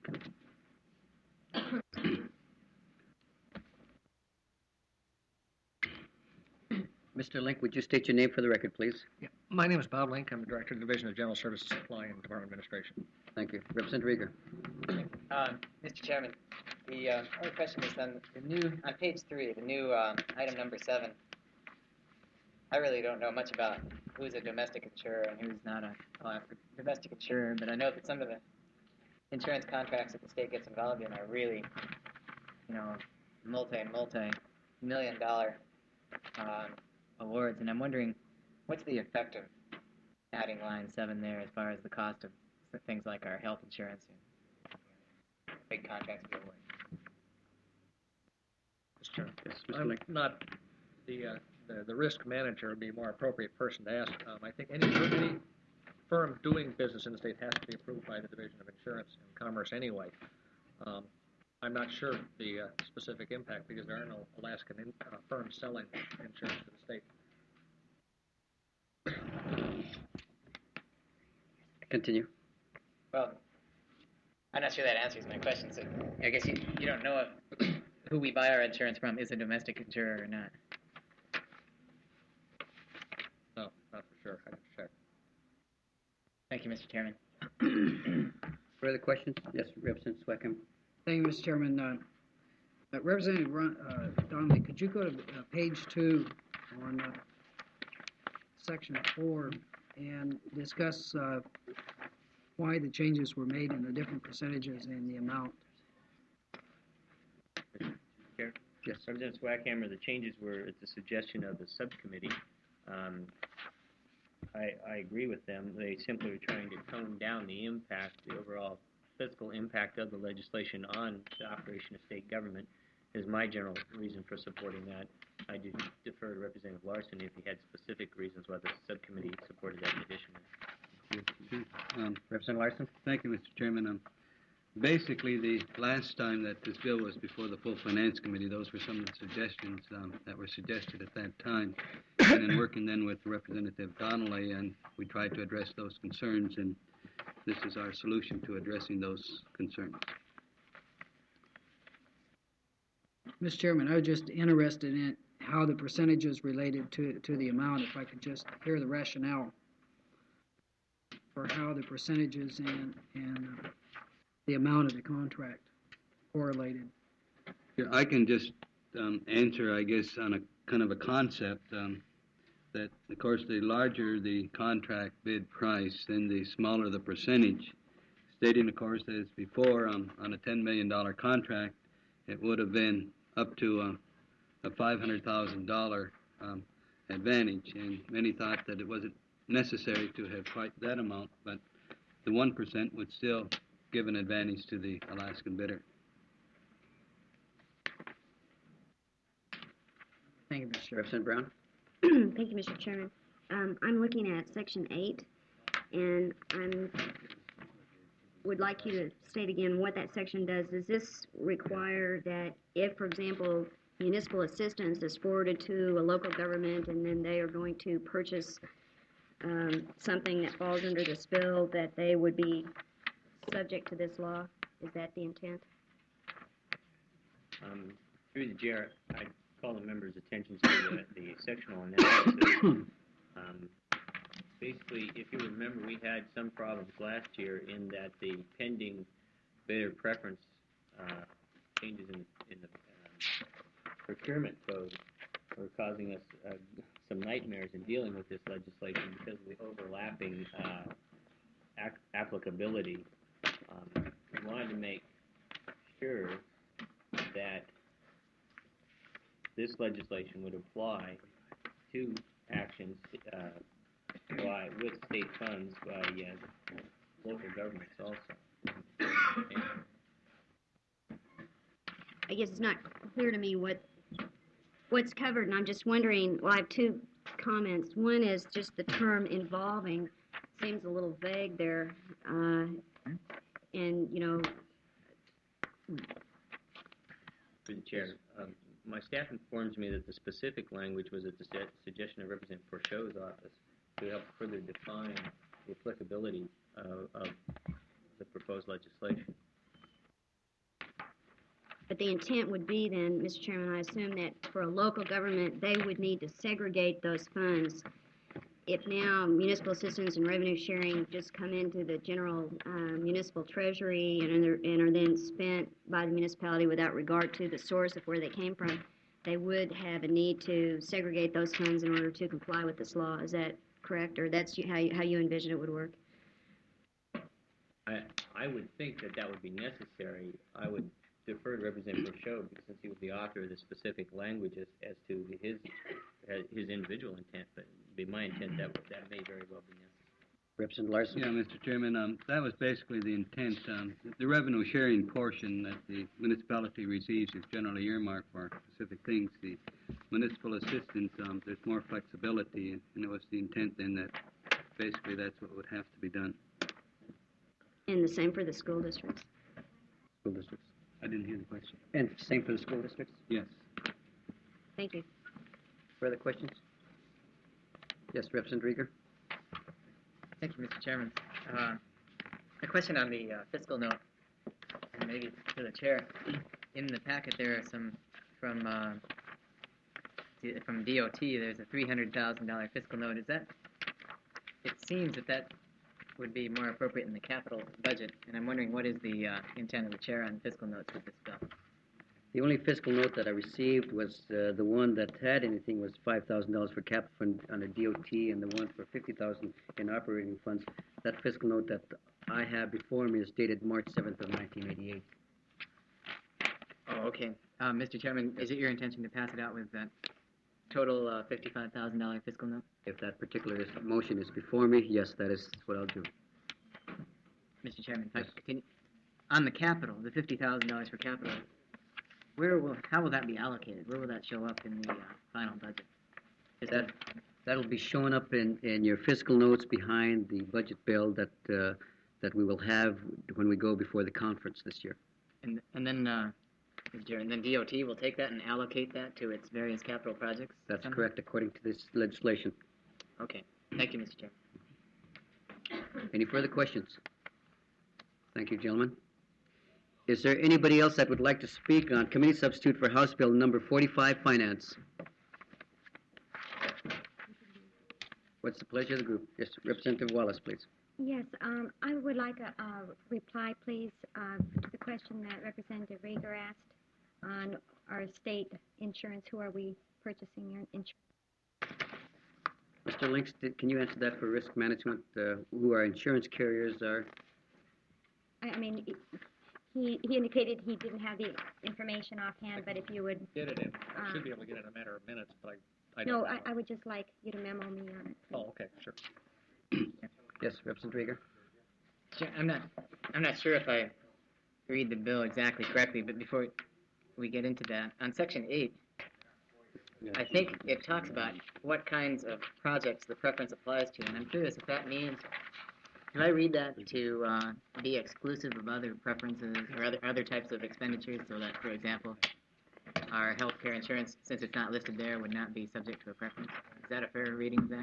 Speaker 1: Mister Link, would you state your name for the record, please?
Speaker 22: Yeah. My name is Bob Link. I'm the Director of the Division of General Services Supply and Department Administration.
Speaker 1: Thank you. Representative Rieger.
Speaker 4: Um, Mister Chairman, the uh, only question is on the new, on page three, the new uh, item number seven. I really don't know much about who's a domestic insurer and who's not a uh, domestic insurer, but I know that some of the insurance contracts that the state gets involved in are really, you know, multi, multi-million dollar um, awards, and I'm wondering what's the effect of adding line seven there as far as the cost of things like our health insurance and big contracts we award.
Speaker 22: Mister Chairman,
Speaker 1: Yes, Mister
Speaker 22: I'm
Speaker 1: Link.
Speaker 22: not the, uh, the the risk manager would be a more appropriate person to ask. Um, I think any, any firm doing business in the state has to be approved by the Division of Insurance and Commerce anyway. Um, I'm not sure the uh, specific impact because there are no Alaskan in, uh, firms selling insurance to the state.
Speaker 1: Continue.
Speaker 4: Well, I'm not sure that answers my question, so I guess you, you don't know if who we buy our insurance from is a domestic insurer or not.
Speaker 22: No, not for sure. I have to check.
Speaker 4: Thank you, Mister Chairman.
Speaker 1: Further questions? Yes, Representative Swackham.
Speaker 19: Thank you, Mister Chairman. Uh, uh, Representative Ron, uh, Donnelly, could you go to uh, page two on uh, section four and discuss uh, why the changes were made in the different percentages and the amount?
Speaker 21: Chair? Yes. Representative Swackhammer, the changes were at the suggestion of the subcommittee. Um, I, I agree with them. They simply were trying to tone down the impact, the overall fiscal impact of the legislation on the operation of state government is my general reason for supporting that. I do defer to Representative Larson if he had specific reasons why the subcommittee supported that addition.
Speaker 20: Um,
Speaker 1: Representative Larson?
Speaker 20: Thank you, Mister Chairman. Um, basically, the last time that this bill was before the full Finance Committee, those were some of the suggestions um, that were suggested at that time. And in working then with Representative Donnelly, and we tried to address those concerns, and this is our solution to addressing those concerns.
Speaker 19: Mister Chairman, I was just interested in how the percentages related to, to the amount, if I could just hear the rationale for how the percentages and, and uh, the amount of the contract correlated.
Speaker 20: Yeah, I can just um, answer, I guess, on a kind of a concept um, that, of course, the larger the contract bid price, then the smaller the percentage. Stating, of course, as before, um, on a ten million dollar contract, it would have been up to a, a five hundred thousand dollars um, advantage, and many thought that it wasn't necessary to have quite that amount, but the one percent would still give an advantage to the Alaskan bidder.
Speaker 19: Thank you, Mister Chairman.
Speaker 1: Representative Brown?
Speaker 23: Thank you, Mister Chairman. Um, I'm looking at section eight, and I'm would like you to state again what that section does. Does this require that if, for example, municipal assistance is forwarded to a local government and then they are going to purchase um, something that falls under this bill, that they would be subject to this law? Is that the intent?
Speaker 21: Um, through the chair, I call the members' attention to the, the sectional analysis. Um, basically, if you remember, we had some problems last year in that the pending bidder preference uh, changes in, in the um, procurement code were causing us uh, some nightmares in dealing with this legislation because of the overlapping uh, ac- applicability. Um, we wanted to make sure that this legislation would apply to actions uh, by, with state funds by uh, local governments also. And
Speaker 23: I guess it's not clear to me what what's covered, and I'm just wondering, well, I have two comments. One is just the term involving seems a little vague there, uh, and, you know...
Speaker 21: Through the chair, um, my staff informs me that the specific language was at the su- suggestion of Representative Porchot's office to help further define the applicability uh, of the proposed legislation.
Speaker 23: But the intent would be then, Mister Chairman, I assume that for a local government, they would need to segregate those funds. If now municipal assistance and revenue sharing just come into the general uh, municipal treasury and are, and are then spent by the municipality without regard to the source of where they came from, they would have a need to segregate those funds in order to comply with this law. Is that correct, or that's how you, how you envision it would work?
Speaker 21: I, I would think that that would be necessary. I would defer to Representative Porchot because since he was the author of the specific language as, as to his uh, his individual intent, but it'd be my intent that that may very well be necessary.
Speaker 1: Representative Larson?
Speaker 20: Yeah, Mister Chairman, um, that was basically the intent. Um, the revenue sharing portion that the municipality receives is generally earmarked for specific things. The municipal assistance, um, there's more flexibility, and it was the intent then that basically that's what would have to be done.
Speaker 23: And the same for the school districts?
Speaker 1: School districts.
Speaker 20: I didn't hear the question.
Speaker 1: And same for the school districts?
Speaker 20: Yes.
Speaker 23: Thank you.
Speaker 1: Further questions? Yes, Representative Rieger?
Speaker 4: Thank you, Mister Chairman. Uh, a question on the uh, fiscal note, and maybe to the chair. In the packet, there are some from uh, D- from D O T. There's a three hundred thousand dollar fiscal note. Is that? It seems that that would be more appropriate in the capital budget, and I'm wondering what is the uh, intent of the chair on fiscal notes with this bill?
Speaker 1: The only fiscal note that I received was uh, the one that had anything was five thousand dollars for capital fund on the D O T, and the one for fifty thousand dollars in operating funds. That fiscal note that I have before me is dated March seventh of nineteen eighty-eight.
Speaker 4: Oh, okay. Uh, Mister Chairman, is it your intention to pass it out with that total uh, fifty-five thousand dollar fiscal note?
Speaker 1: If that particular motion is before me, yes, that is what I'll do.
Speaker 4: Mister Chairman, if I, can you, on the capital, the fifty thousand dollars for capital, where will, how will that be allocated? Where will that show up in the uh, final budget? Is
Speaker 1: That, that'll be showing up in, in your fiscal notes behind the budget bill that uh, that we will have when we go before the conference this year.
Speaker 4: And and then, uh, Mister Chairman, then D O T will take that and allocate that to its various capital projects?
Speaker 1: That's
Speaker 4: somehow?
Speaker 1: correct, according to this legislation.
Speaker 4: Okay. Thank you, Mister Chairman.
Speaker 1: Any further questions? Thank you, gentlemen. Is there anybody else that would like to speak on committee substitute for House Bill number forty-five, Finance? What's the pleasure of the group? Yes, Representative Wallace, please.
Speaker 23: Yes, um, I would like a, a reply, please, uh, to the question that Representative Rieger asked on our state insurance. Who are we purchasing your insurance?
Speaker 1: Mister Links, did, can you answer that for risk management? Uh, who our insurance carriers are?
Speaker 23: I, I mean, he, he indicated he didn't have the information offhand, but if you would...
Speaker 22: Get it in. I
Speaker 23: uh,
Speaker 22: should be able to get it in a matter of minutes, but I, I don't
Speaker 23: No,
Speaker 22: know.
Speaker 23: I, I would just like you to memo me on it.
Speaker 22: Oh, okay, sure.
Speaker 1: Yes, Representative Rieger.
Speaker 4: Sure, I'm not, I'm not sure if I read the bill exactly correctly, but before we get into that, on Section eight, I think it talks about what kinds of projects the preference applies to, and I'm curious if that means, can I read that to uh, be exclusive of other preferences or other other types of expenditures, so that, for example, our health care insurance, since it's not listed there, would not be subject to a preference? Is that a fair reading of that?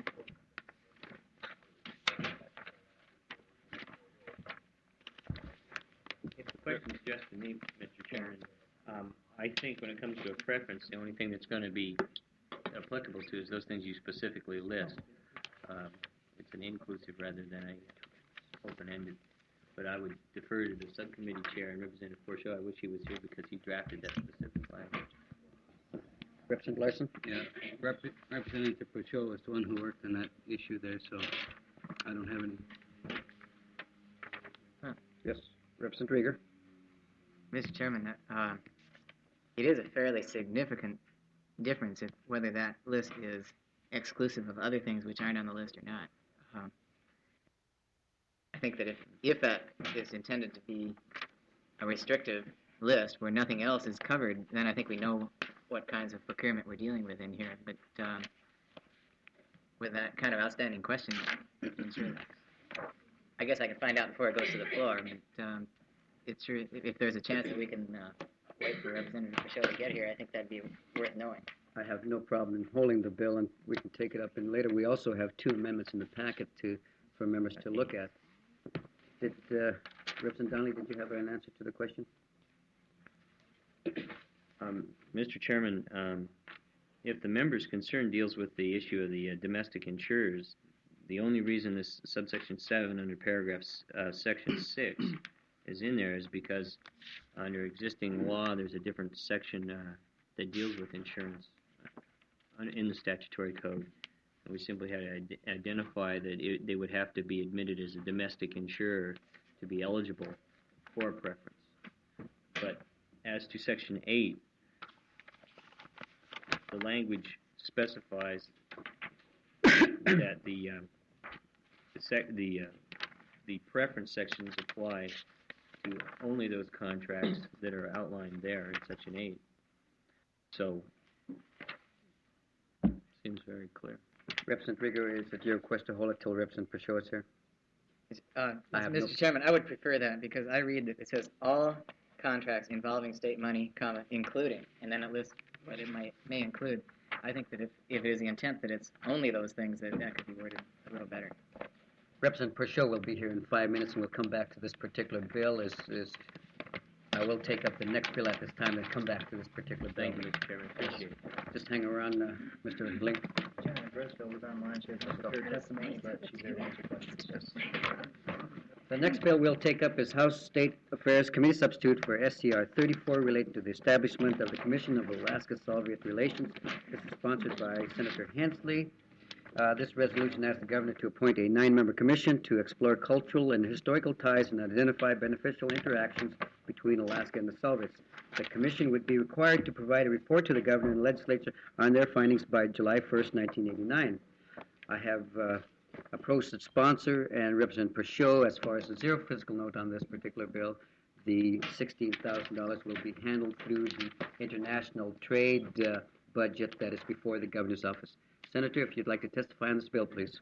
Speaker 21: If the question is just to me, Mister Chairman, um, I think when it comes to a preference, the only thing that's going to be applicable to is those things you specifically list. Um, it's an inclusive rather than a open-ended. But I would defer to the subcommittee chair and Representative Porchot. I wish he was here because he drafted that specific language.
Speaker 1: Representative Larson?
Speaker 20: Yeah, Rep- Representative Pachot was the one who worked on that issue there, so I don't have any.
Speaker 1: Yes, Representative Rieger.
Speaker 4: Mister Chairman, uh, it is a fairly significant difference if whether that list is exclusive of other things which aren't on the list or not. Um, I think that if, if that is intended to be a restrictive list where nothing else is covered, then I think we know what kinds of procurement we're dealing with in here. But um, with that kind of outstanding question, sure, I guess I can find out before it goes to the floor. But um, it's sure if, if there's a chance that we can uh, wait for Representative Pachot to get here, I think that'd be worth knowing.
Speaker 1: I have no problem in holding the bill, and we can take it up in later. We also have two amendments in the packet to for members to look at. Did uh, Representative Donnelly, did you have an answer to the question?
Speaker 21: Um, Mister Chairman, um, if the member's concern deals with the issue of the uh, domestic insurers, the only reason this subsection seven under paragraph uh, section six is in there is because under existing law there's a different section uh, that deals with insurance uh, in the statutory code. And we simply had to id- identify that it, they would have to be admitted as a domestic insurer to be eligible for a preference. But as to section eight, the language specifies that the um, the, sec- the, uh, the preference sections apply to only those contracts that are outlined there in section eight. So, seems very clear.
Speaker 1: Representative Rieger, is it your request to hold it till Representative Pachot is here?
Speaker 4: Uh,
Speaker 1: I have
Speaker 4: Mister
Speaker 1: no-
Speaker 4: Chairman, I would prefer that because I read that it says all contracts involving state money, comma, including, and then it lists what it might may include. I think that if, if it is the intent that it's only those things, that that could be worded a little better.
Speaker 1: Representative Pachot will be here in five minutes, and we'll come back to this particular bill. Is is I will take up the next bill at this time and come back to this particular bill.
Speaker 21: Thank you, Mister Chairman. Appreciate it.
Speaker 1: Just hang around, uh, Mister Blink.
Speaker 3: Chairman Briscoe was online. She has prepared testimony, but she's there to answer questions.
Speaker 1: The next bill we'll take up is House State Affairs Committee Substitute for S C R thirty-four relating to the establishment of the Commission of Alaska-Soviet Relations. This is sponsored by Senator Hensley. Uh, this resolution asks the governor to appoint a nine-member commission to explore cultural and historical ties and identify beneficial interactions between Alaska and the Soviets. The commission would be required to provide a report to the governor and legislature on their findings by July first, nineteen eighty-nine. I have uh, approached its sponsor and Representative Pachot as far as the zero fiscal note on this particular bill. The sixteen thousand dollars will be handled through the international trade uh, budget that is before the governor's office. Senator, if you'd like to testify on this bill, please.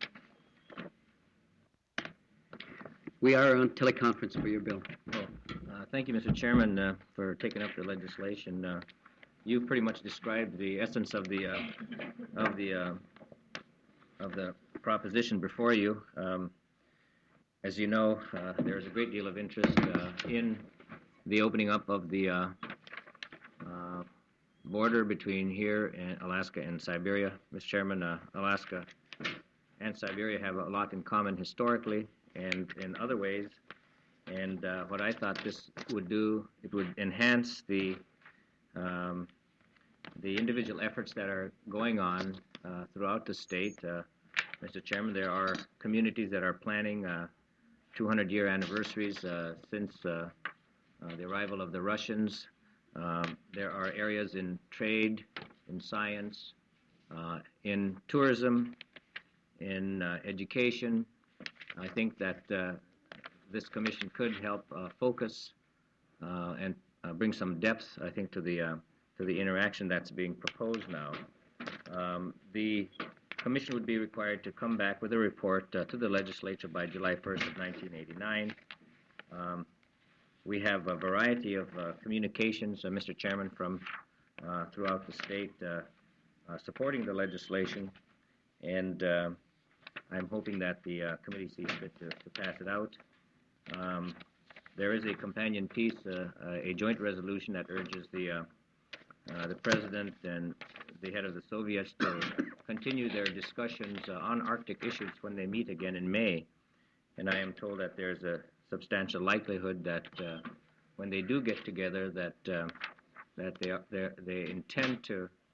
Speaker 1: We are on teleconference for your bill.
Speaker 21: Oh, uh, thank you, Mister Chairman, uh, for taking up the legislation. Uh, you pretty much described the essence of the uh, of the uh, of the proposition before you. Um, as you know, uh, there is a great deal of interest uh, in the opening up of the uh, uh, border between here and Alaska and Siberia. Mister Chairman, uh, Alaska and Siberia have a lot in common historically and in other ways. And uh, what I thought this would do, it would enhance the um, the individual efforts that are going on uh, throughout the state. Uh, Mister Chairman, there are communities that are planning uh, two hundred year anniversaries uh, since uh, uh, the arrival of the Russians. Um, there are areas in trade, in science, uh, in tourism, in uh, education. I think that uh, this commission could help uh, focus uh, and uh, bring some depth, I think, to the uh, to the interaction that's being proposed now. Um, the commission would be required to come back with a report uh, to the legislature by July first of nineteen eighty-nine. Um, We have a variety of uh, communications, uh, Mister Chairman, from uh, throughout the state uh, uh, supporting the legislation, and uh, I'm hoping that the uh, committee sees fit to, to pass it out. Um, there is a companion piece, uh, uh, a joint resolution that urges the uh, uh, the President and the head of the Soviets to continue their discussions uh, on Arctic issues when they meet again in May, and I am told that there's a substantial likelihood that uh, when they do get together, that uh, that they are, they intend to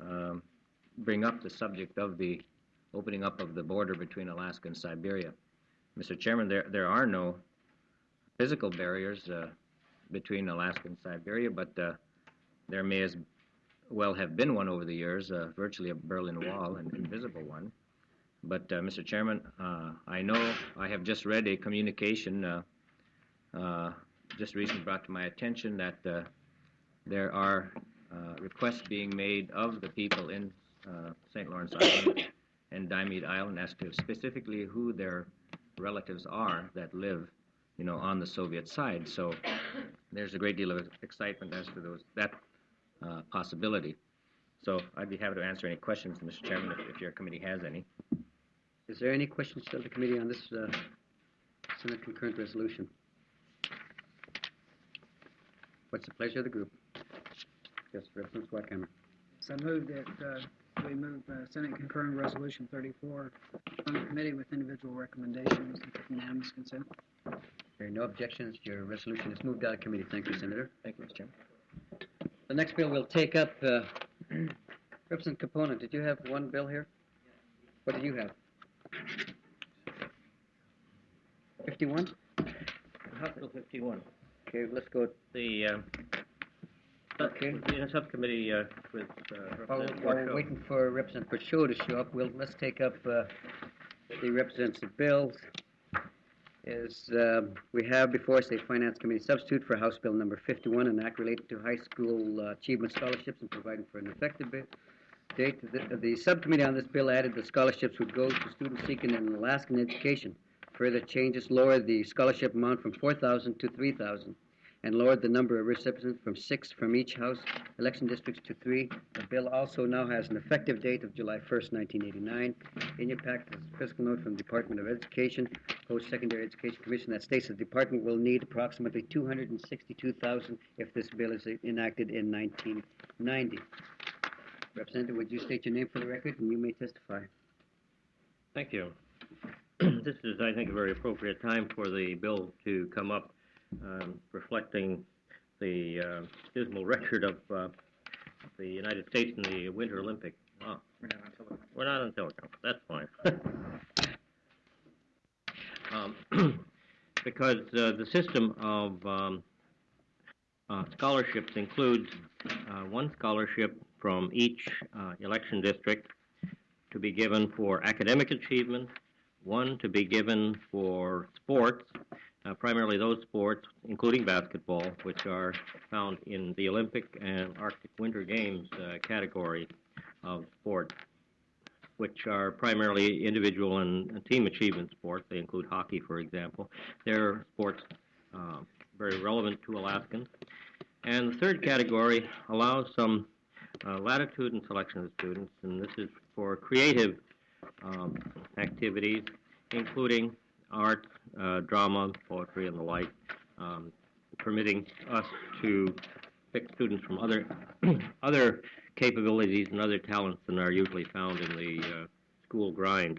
Speaker 6: um, bring up the subject of the opening up of the border between Alaska and Siberia. Mister Chairman, there, there are no physical barriers uh, between Alaska and Siberia, but uh, there may as well have been one over the years, uh, virtually a Berlin Wall, an invisible one. But, uh, Mister Chairman, uh, I know I have just read a communication uh, uh, just recently brought to my attention that uh, there are uh, requests being made of the people in uh, Saint Lawrence Island and Diomede Island as to specifically who their relatives are that live, you know, on the Soviet side. So there's a great deal of excitement as to those that uh, possibility. So I'd be happy to answer any questions, Mister Chairman, if, if your committee has any.
Speaker 1: Is there any questions to the committee on this uh, Senate concurrent resolution? What's the pleasure of the group? Yes, Representative Swarthammer.
Speaker 19: So I move that uh, we move uh, Senate concurrent resolution thirty-four from the committee with individual recommendations and unanimous consent.
Speaker 1: Hearing no objections, your resolution is moved out of committee. Thank you, Senator.
Speaker 6: Thank you, Mister Chairman.
Speaker 1: The next bill we'll take up, uh, Representative Capona, did you have one bill here? What do you have? fifty-one?
Speaker 21: House Bill fifty-one.
Speaker 1: Okay, let's go.
Speaker 21: The, uh,
Speaker 1: Okay.
Speaker 21: the subcommittee uh, with uh,
Speaker 1: While,
Speaker 21: Representative
Speaker 1: while we're
Speaker 21: Warchow.
Speaker 1: waiting for Representative Pachot to show up, we'll, let's take up uh, the representative bills. Is uh, we have before us a Finance Committee substitute for House Bill number fifty-one, an act related to high school uh, achievement scholarships and providing for an effective date. The, the subcommittee on this bill added that scholarships would go to students seeking an Alaskan education. Further changes lowered the scholarship amount from four thousand to three thousand. And lowered the number of recipients from six from each House election districts to three. The bill also now has an effective date of July first, nineteen eighty-nine. In your packet is a fiscal note from the Department of Education, Post-Secondary Education Commission, that states the department will need approximately two hundred sixty-two thousand dollars if this bill is enacted in nineteen ninety. Representative, would you state your name for the record, and you may testify.
Speaker 21: Thank you. This is, I think, a very appropriate time for the bill to come up, um, reflecting the uh, dismal record of uh, the United States in the Winter Olympics. Wow. We're not on telecom. We're not on telecom. That's fine. um, because uh, the system of um, uh, scholarships includes uh, one scholarship from each uh, election district to be given for academic achievement, one to be given for sports, uh, primarily those sports, including basketball, which are found in the Olympic and Arctic Winter Games uh, category of sports, which are primarily individual and, and team achievement sports. They include hockey, for example. They're sports uh, very relevant to Alaskans. And the third category allows some uh, latitude and selection of students, and this is for creative um, activities, including art, uh, drama, poetry, and the like, um, permitting us to pick students from other other capabilities and other talents than are usually found in the uh, school grind.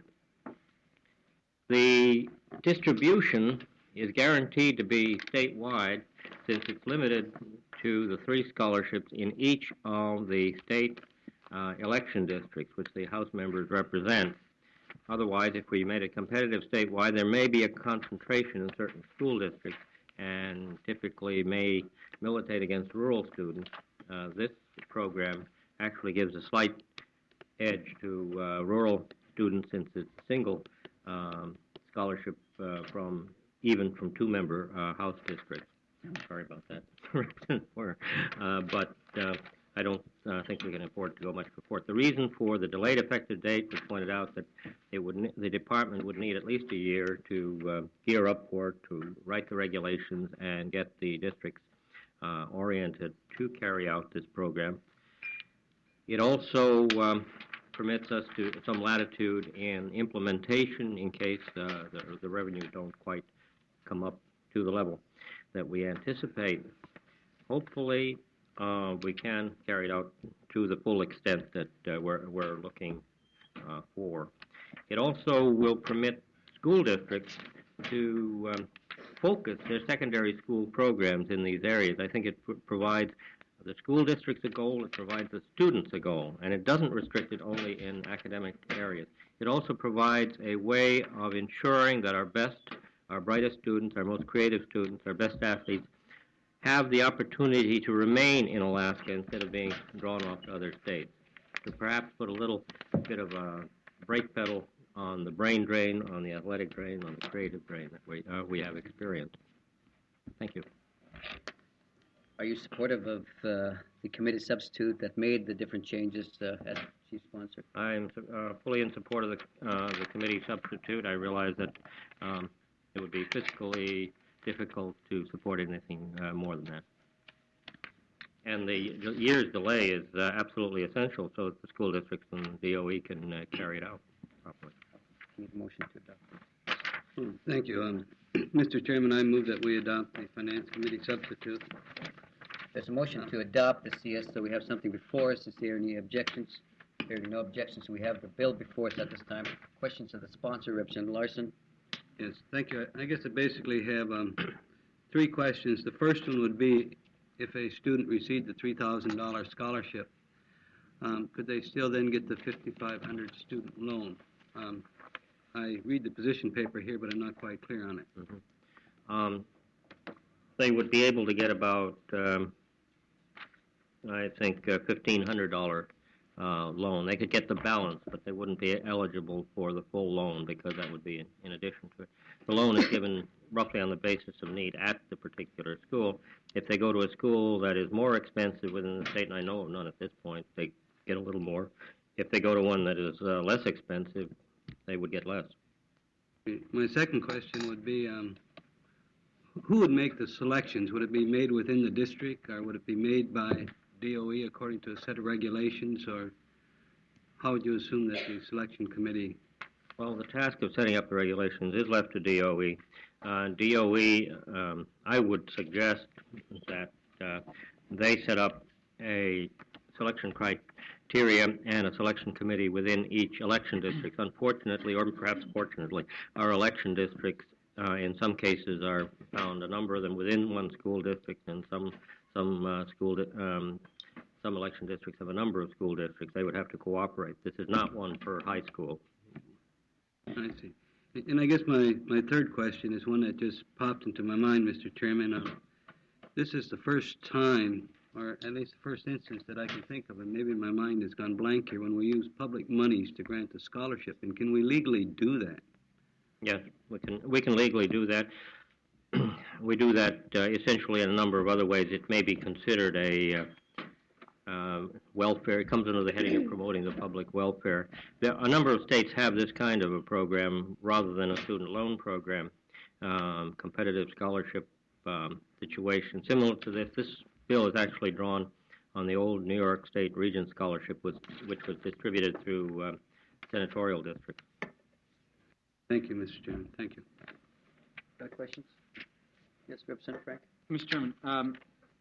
Speaker 21: The distribution is guaranteed to be statewide, since it's limited to the three scholarships in each of the state uh, election districts, which the House members represent. Otherwise, if we made it competitive statewide, there may be a concentration in certain school districts and typically may militate against rural students. Uh, this program actually gives a slight edge to uh, rural students, since it's single um, scholarship uh, from even from two-member uh, House districts. I'm sorry about that, uh, but uh, I don't uh, think we can afford to go much before. The reason for the delayed effective date was pointed out that it would the department would need at least a year to uh, gear up for it, to write the regulations and get the districts uh, oriented to carry out this program. It also um, permits us to some latitude in implementation in case uh, the, the revenues don't quite come up to the level that we anticipate. Hopefully, uh, we can carry it out to the full extent that uh, we're, we're looking uh, for. It also will permit school districts to um, focus their secondary school programs in these areas. I think it pr provides
Speaker 6: the school district's a goal, it provides the students a goal, and it doesn't restrict it only in academic areas. It also provides a way of ensuring that our best, our brightest students, our most creative students, our best athletes have the opportunity to remain in Alaska instead of being drawn off to other states. To perhaps put a little bit of a brake pedal on the brain drain, on the athletic drain, on the creative drain that we, uh, we have experienced. Thank you.
Speaker 1: Are you supportive of uh, the committee substitute that made the different changes uh, as chief sponsor?
Speaker 6: I'm uh, fully in support of the, uh, the committee substitute. I realize that um, it would be fiscally difficult to support anything uh, more than that. And the, the year's delay is uh, absolutely essential so that the school districts and D O E can uh, carry it out properly.
Speaker 1: Need a motion to adopt.
Speaker 20: Thank you. Um, Mister Chairman, I move that we adopt the Finance Committee substitute.
Speaker 1: There's a motion to adopt the C S, so we have something before us. Is there any objections? Hearing no objections, we have the bill before us at this time. Questions of the sponsor, Representative Larson?
Speaker 20: Yes, thank you. I guess I basically have um, three questions. The first one would be, if a student received the three thousand dollars scholarship, um, could they still then get the fifty-five hundred dollars student loan? Um, I read the position paper here, but I'm not quite clear on it.
Speaker 6: Mm-hmm. um, they would be able to get about, um, I think, a fifteen hundred dollars uh, loan. They could get the balance, but they wouldn't be eligible for the full loan because that would be in, in addition to it. The loan is given roughly on the basis of need at the particular school. If they go to a school that is more expensive within the state, and I know of none at this point, they get a little more. If they go to one that is uh, less expensive, they would get less.
Speaker 20: My second question would be, um, who would make the selections? Would it be made within the district, or would it be made by D O E according to a set of regulations, or how would you assume that the selection committee?
Speaker 6: Well, the task of setting up the regulations is left to D O E. Uh, D O E, um, I would suggest that uh, they set up a selection criteria and a selection committee within each election district. Unfortunately, or perhaps fortunately, our election districts, uh, in some cases, are found a number of them within one school district, and some some uh, school di um, some election districts have a number of school districts. They would have to cooperate. This is not one per high school.
Speaker 20: I see. And I guess my, my third question is one that just popped into my mind, Mister Chairman. Uh, this is the first time, or at least the first instance that I can think of, and maybe my mind has gone blank here, when we use public monies to grant a scholarship. And can we legally do that?
Speaker 6: Yes, we can, we can legally do that. We do that uh, essentially in a number of other ways. It may be considered a uh, uh, welfare. It comes under the heading of promoting the public welfare. There, a number of states have this kind of a program rather than a student loan program, um, competitive scholarship um, situation. Similar to this, this bill is actually drawn on the old New York State Regent Scholarship, which, which was distributed through uh, senatorial districts.
Speaker 20: Thank you, Mister Chairman. Thank you.
Speaker 1: Got questions? Yes, Representative Frank.
Speaker 7: Mister Chairman, um,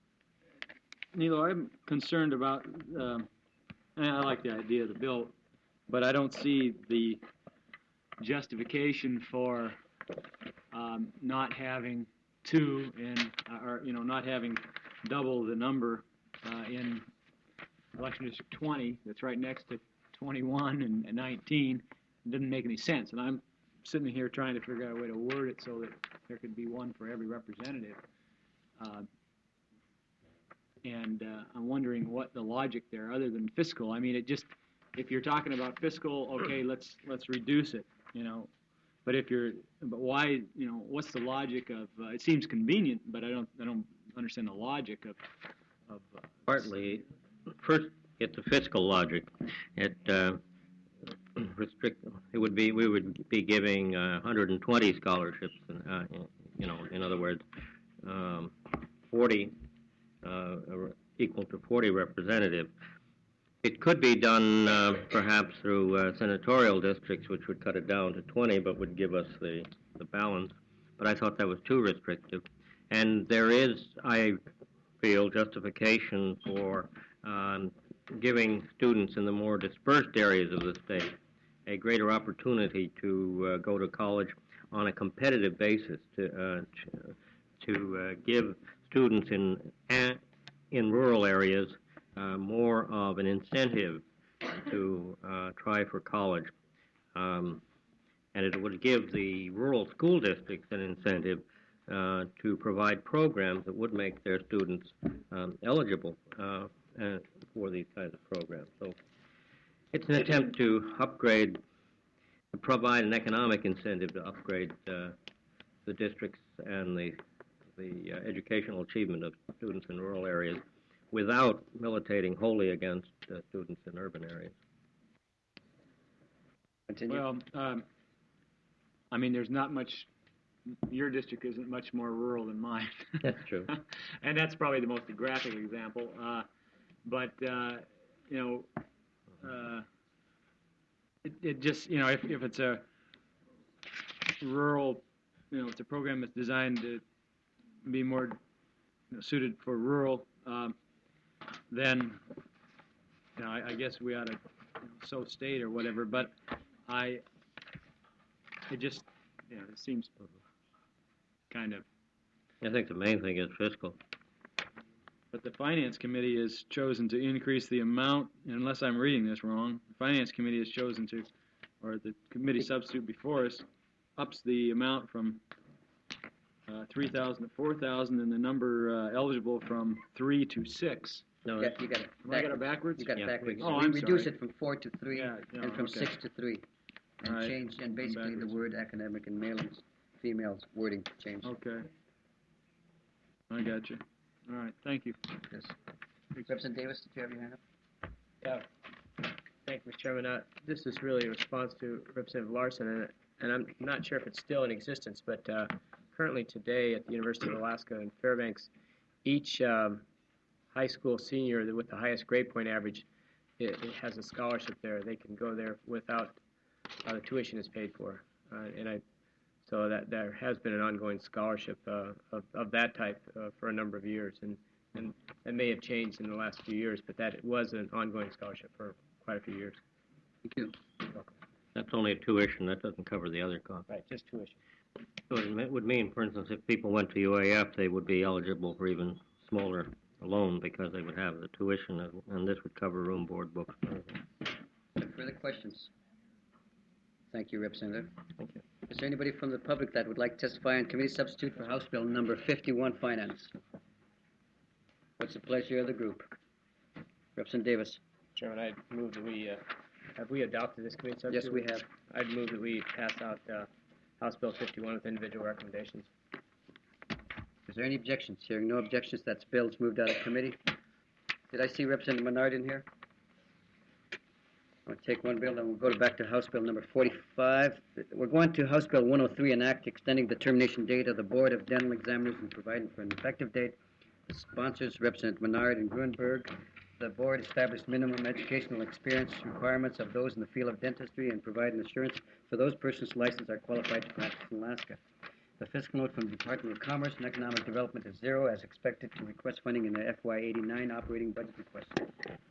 Speaker 7: Nilo, I'm concerned about, um, and I like the idea of the bill, but I don't see the justification for um, not having two in, or, you know, not having double the number uh, in election district twenty that's right next to twenty-one and, and nineteen. It doesn't make any sense, and I'm sitting here trying to figure out a way to word it so that there could be one for every representative. Uh, and uh, I'm wondering what the logic there, other than fiscal. I mean, it just, if you're talking about fiscal, okay, let's let's reduce it, you know. But if you're, but why, you know, what's the logic of? Uh, it seems convenient, but I don't, I don't understand the logic of. of uh,
Speaker 6: Partly, first, it's a fiscal logic. It uh, restrict. It would be we would be giving uh, one hundred twenty scholarships, and uh, you know, in other words, um, forty. Uh, equal to forty representatives. It could be done uh, perhaps through uh, senatorial districts, which would cut it down to twenty, but would give us the, the balance. But I thought that was too restrictive. And there is, I feel, justification for um, giving students in the more dispersed areas of the state a greater opportunity to uh, go to college on a competitive basis, to, uh, to, to uh, give students in
Speaker 21: in rural areas uh, more of an incentive to uh, try for college. Um, and it would give the rural school districts an incentive uh, to provide programs that would make their students um, eligible uh, uh, for these kinds of programs. So it's an attempt to upgrade, to provide an economic incentive to upgrade uh, the districts and the, the uh, educational achievement of students in rural areas without militating wholly against uh, students in urban areas.
Speaker 1: Continue.
Speaker 7: Well, um, I mean, there's not much, your district isn't much more rural than mine.
Speaker 21: That's true.
Speaker 7: And that's probably the most graphic example. Uh, but, uh, you know, uh, it, it just, you know, if, if it's a rural, you know, it's a program that's designed to be more, you know, suited for rural, um, then, you know, I, I guess we ought to, you know, so state or whatever. But I, it just, you know, it seems kind of.
Speaker 21: I think the main thing is fiscal.
Speaker 7: But the Finance Committee has chosen to increase the amount, unless I'm reading this wrong, the Finance Committee has chosen to, or the committee substitute before us, ups the amount from uh, three thousand to four thousand, and the number uh, eligible from three to six.
Speaker 21: No,
Speaker 1: Yeah, you got it.
Speaker 7: Have I got it backwards?
Speaker 1: You got it
Speaker 21: Yeah,
Speaker 1: backwards.
Speaker 7: Oh,
Speaker 1: we
Speaker 7: I'm
Speaker 1: reduced
Speaker 7: sorry.
Speaker 1: it from four to three,
Speaker 7: Yeah, no,
Speaker 1: and from
Speaker 7: okay.
Speaker 1: six to three, and
Speaker 7: All right.
Speaker 1: changed, and
Speaker 7: I'm
Speaker 1: basically the
Speaker 7: backwards.
Speaker 1: word academic and male and females wording changed.
Speaker 7: Okay. I got you. All right, thank you.
Speaker 1: Yes. Representative Davis, did you have your hand up?
Speaker 8: Yeah. Thank you, Mister Chairman. Uh, this is really a response to Representative Larson, and, and I'm not sure if it's still in existence, but uh, currently today at the University of Alaska in Fairbanks, each um, high school senior with the highest grade point average, it, it has a scholarship there. They can go there without uh, the tuition is paid for, uh, and I. So that there has been an ongoing scholarship uh, of, of that type uh, for a number of years, and, and that may have changed in the last few years, but that it was an ongoing scholarship for quite a few years.
Speaker 1: Thank you.
Speaker 21: That's only a tuition. That doesn't cover the other costs.
Speaker 8: Right, just tuition.
Speaker 21: So it would mean, for instance, if people went to U A F, they would be eligible for even smaller loan because they would have the tuition, and this would cover room, board, books, and everything.
Speaker 1: Further questions? Thank you, Representative.
Speaker 21: Thank you.
Speaker 1: Is there anybody from the public that would like to testify on committee substitute for House Bill number fifty-one, Finance? What's the pleasure of the group? Representative Davis.
Speaker 8: Chairman, I move that we, uh, have we adopted this committee substitute?
Speaker 1: Yes, we have.
Speaker 8: I'd move that we pass out uh, House Bill fifty-one with individual recommendations.
Speaker 1: Is there any objections? Hearing no objections, that's bill's moved out of committee. Did I see Representative Menard in here? I'll take one bill, then we'll go back to House Bill number forty-five. We're going to House Bill one oh three, an act extending the termination date of the Board of Dental Examiners and providing for an effective date. The sponsors, Representative Menard and Grunberg. The board established minimum educational experience requirements of those in the field of dentistry and provide an assurance for those persons licensed are qualified to practice in Alaska. The fiscal note from the Department of Commerce and Economic Development is zero, as expected, to request funding in the F Y eighty-nine operating budget request.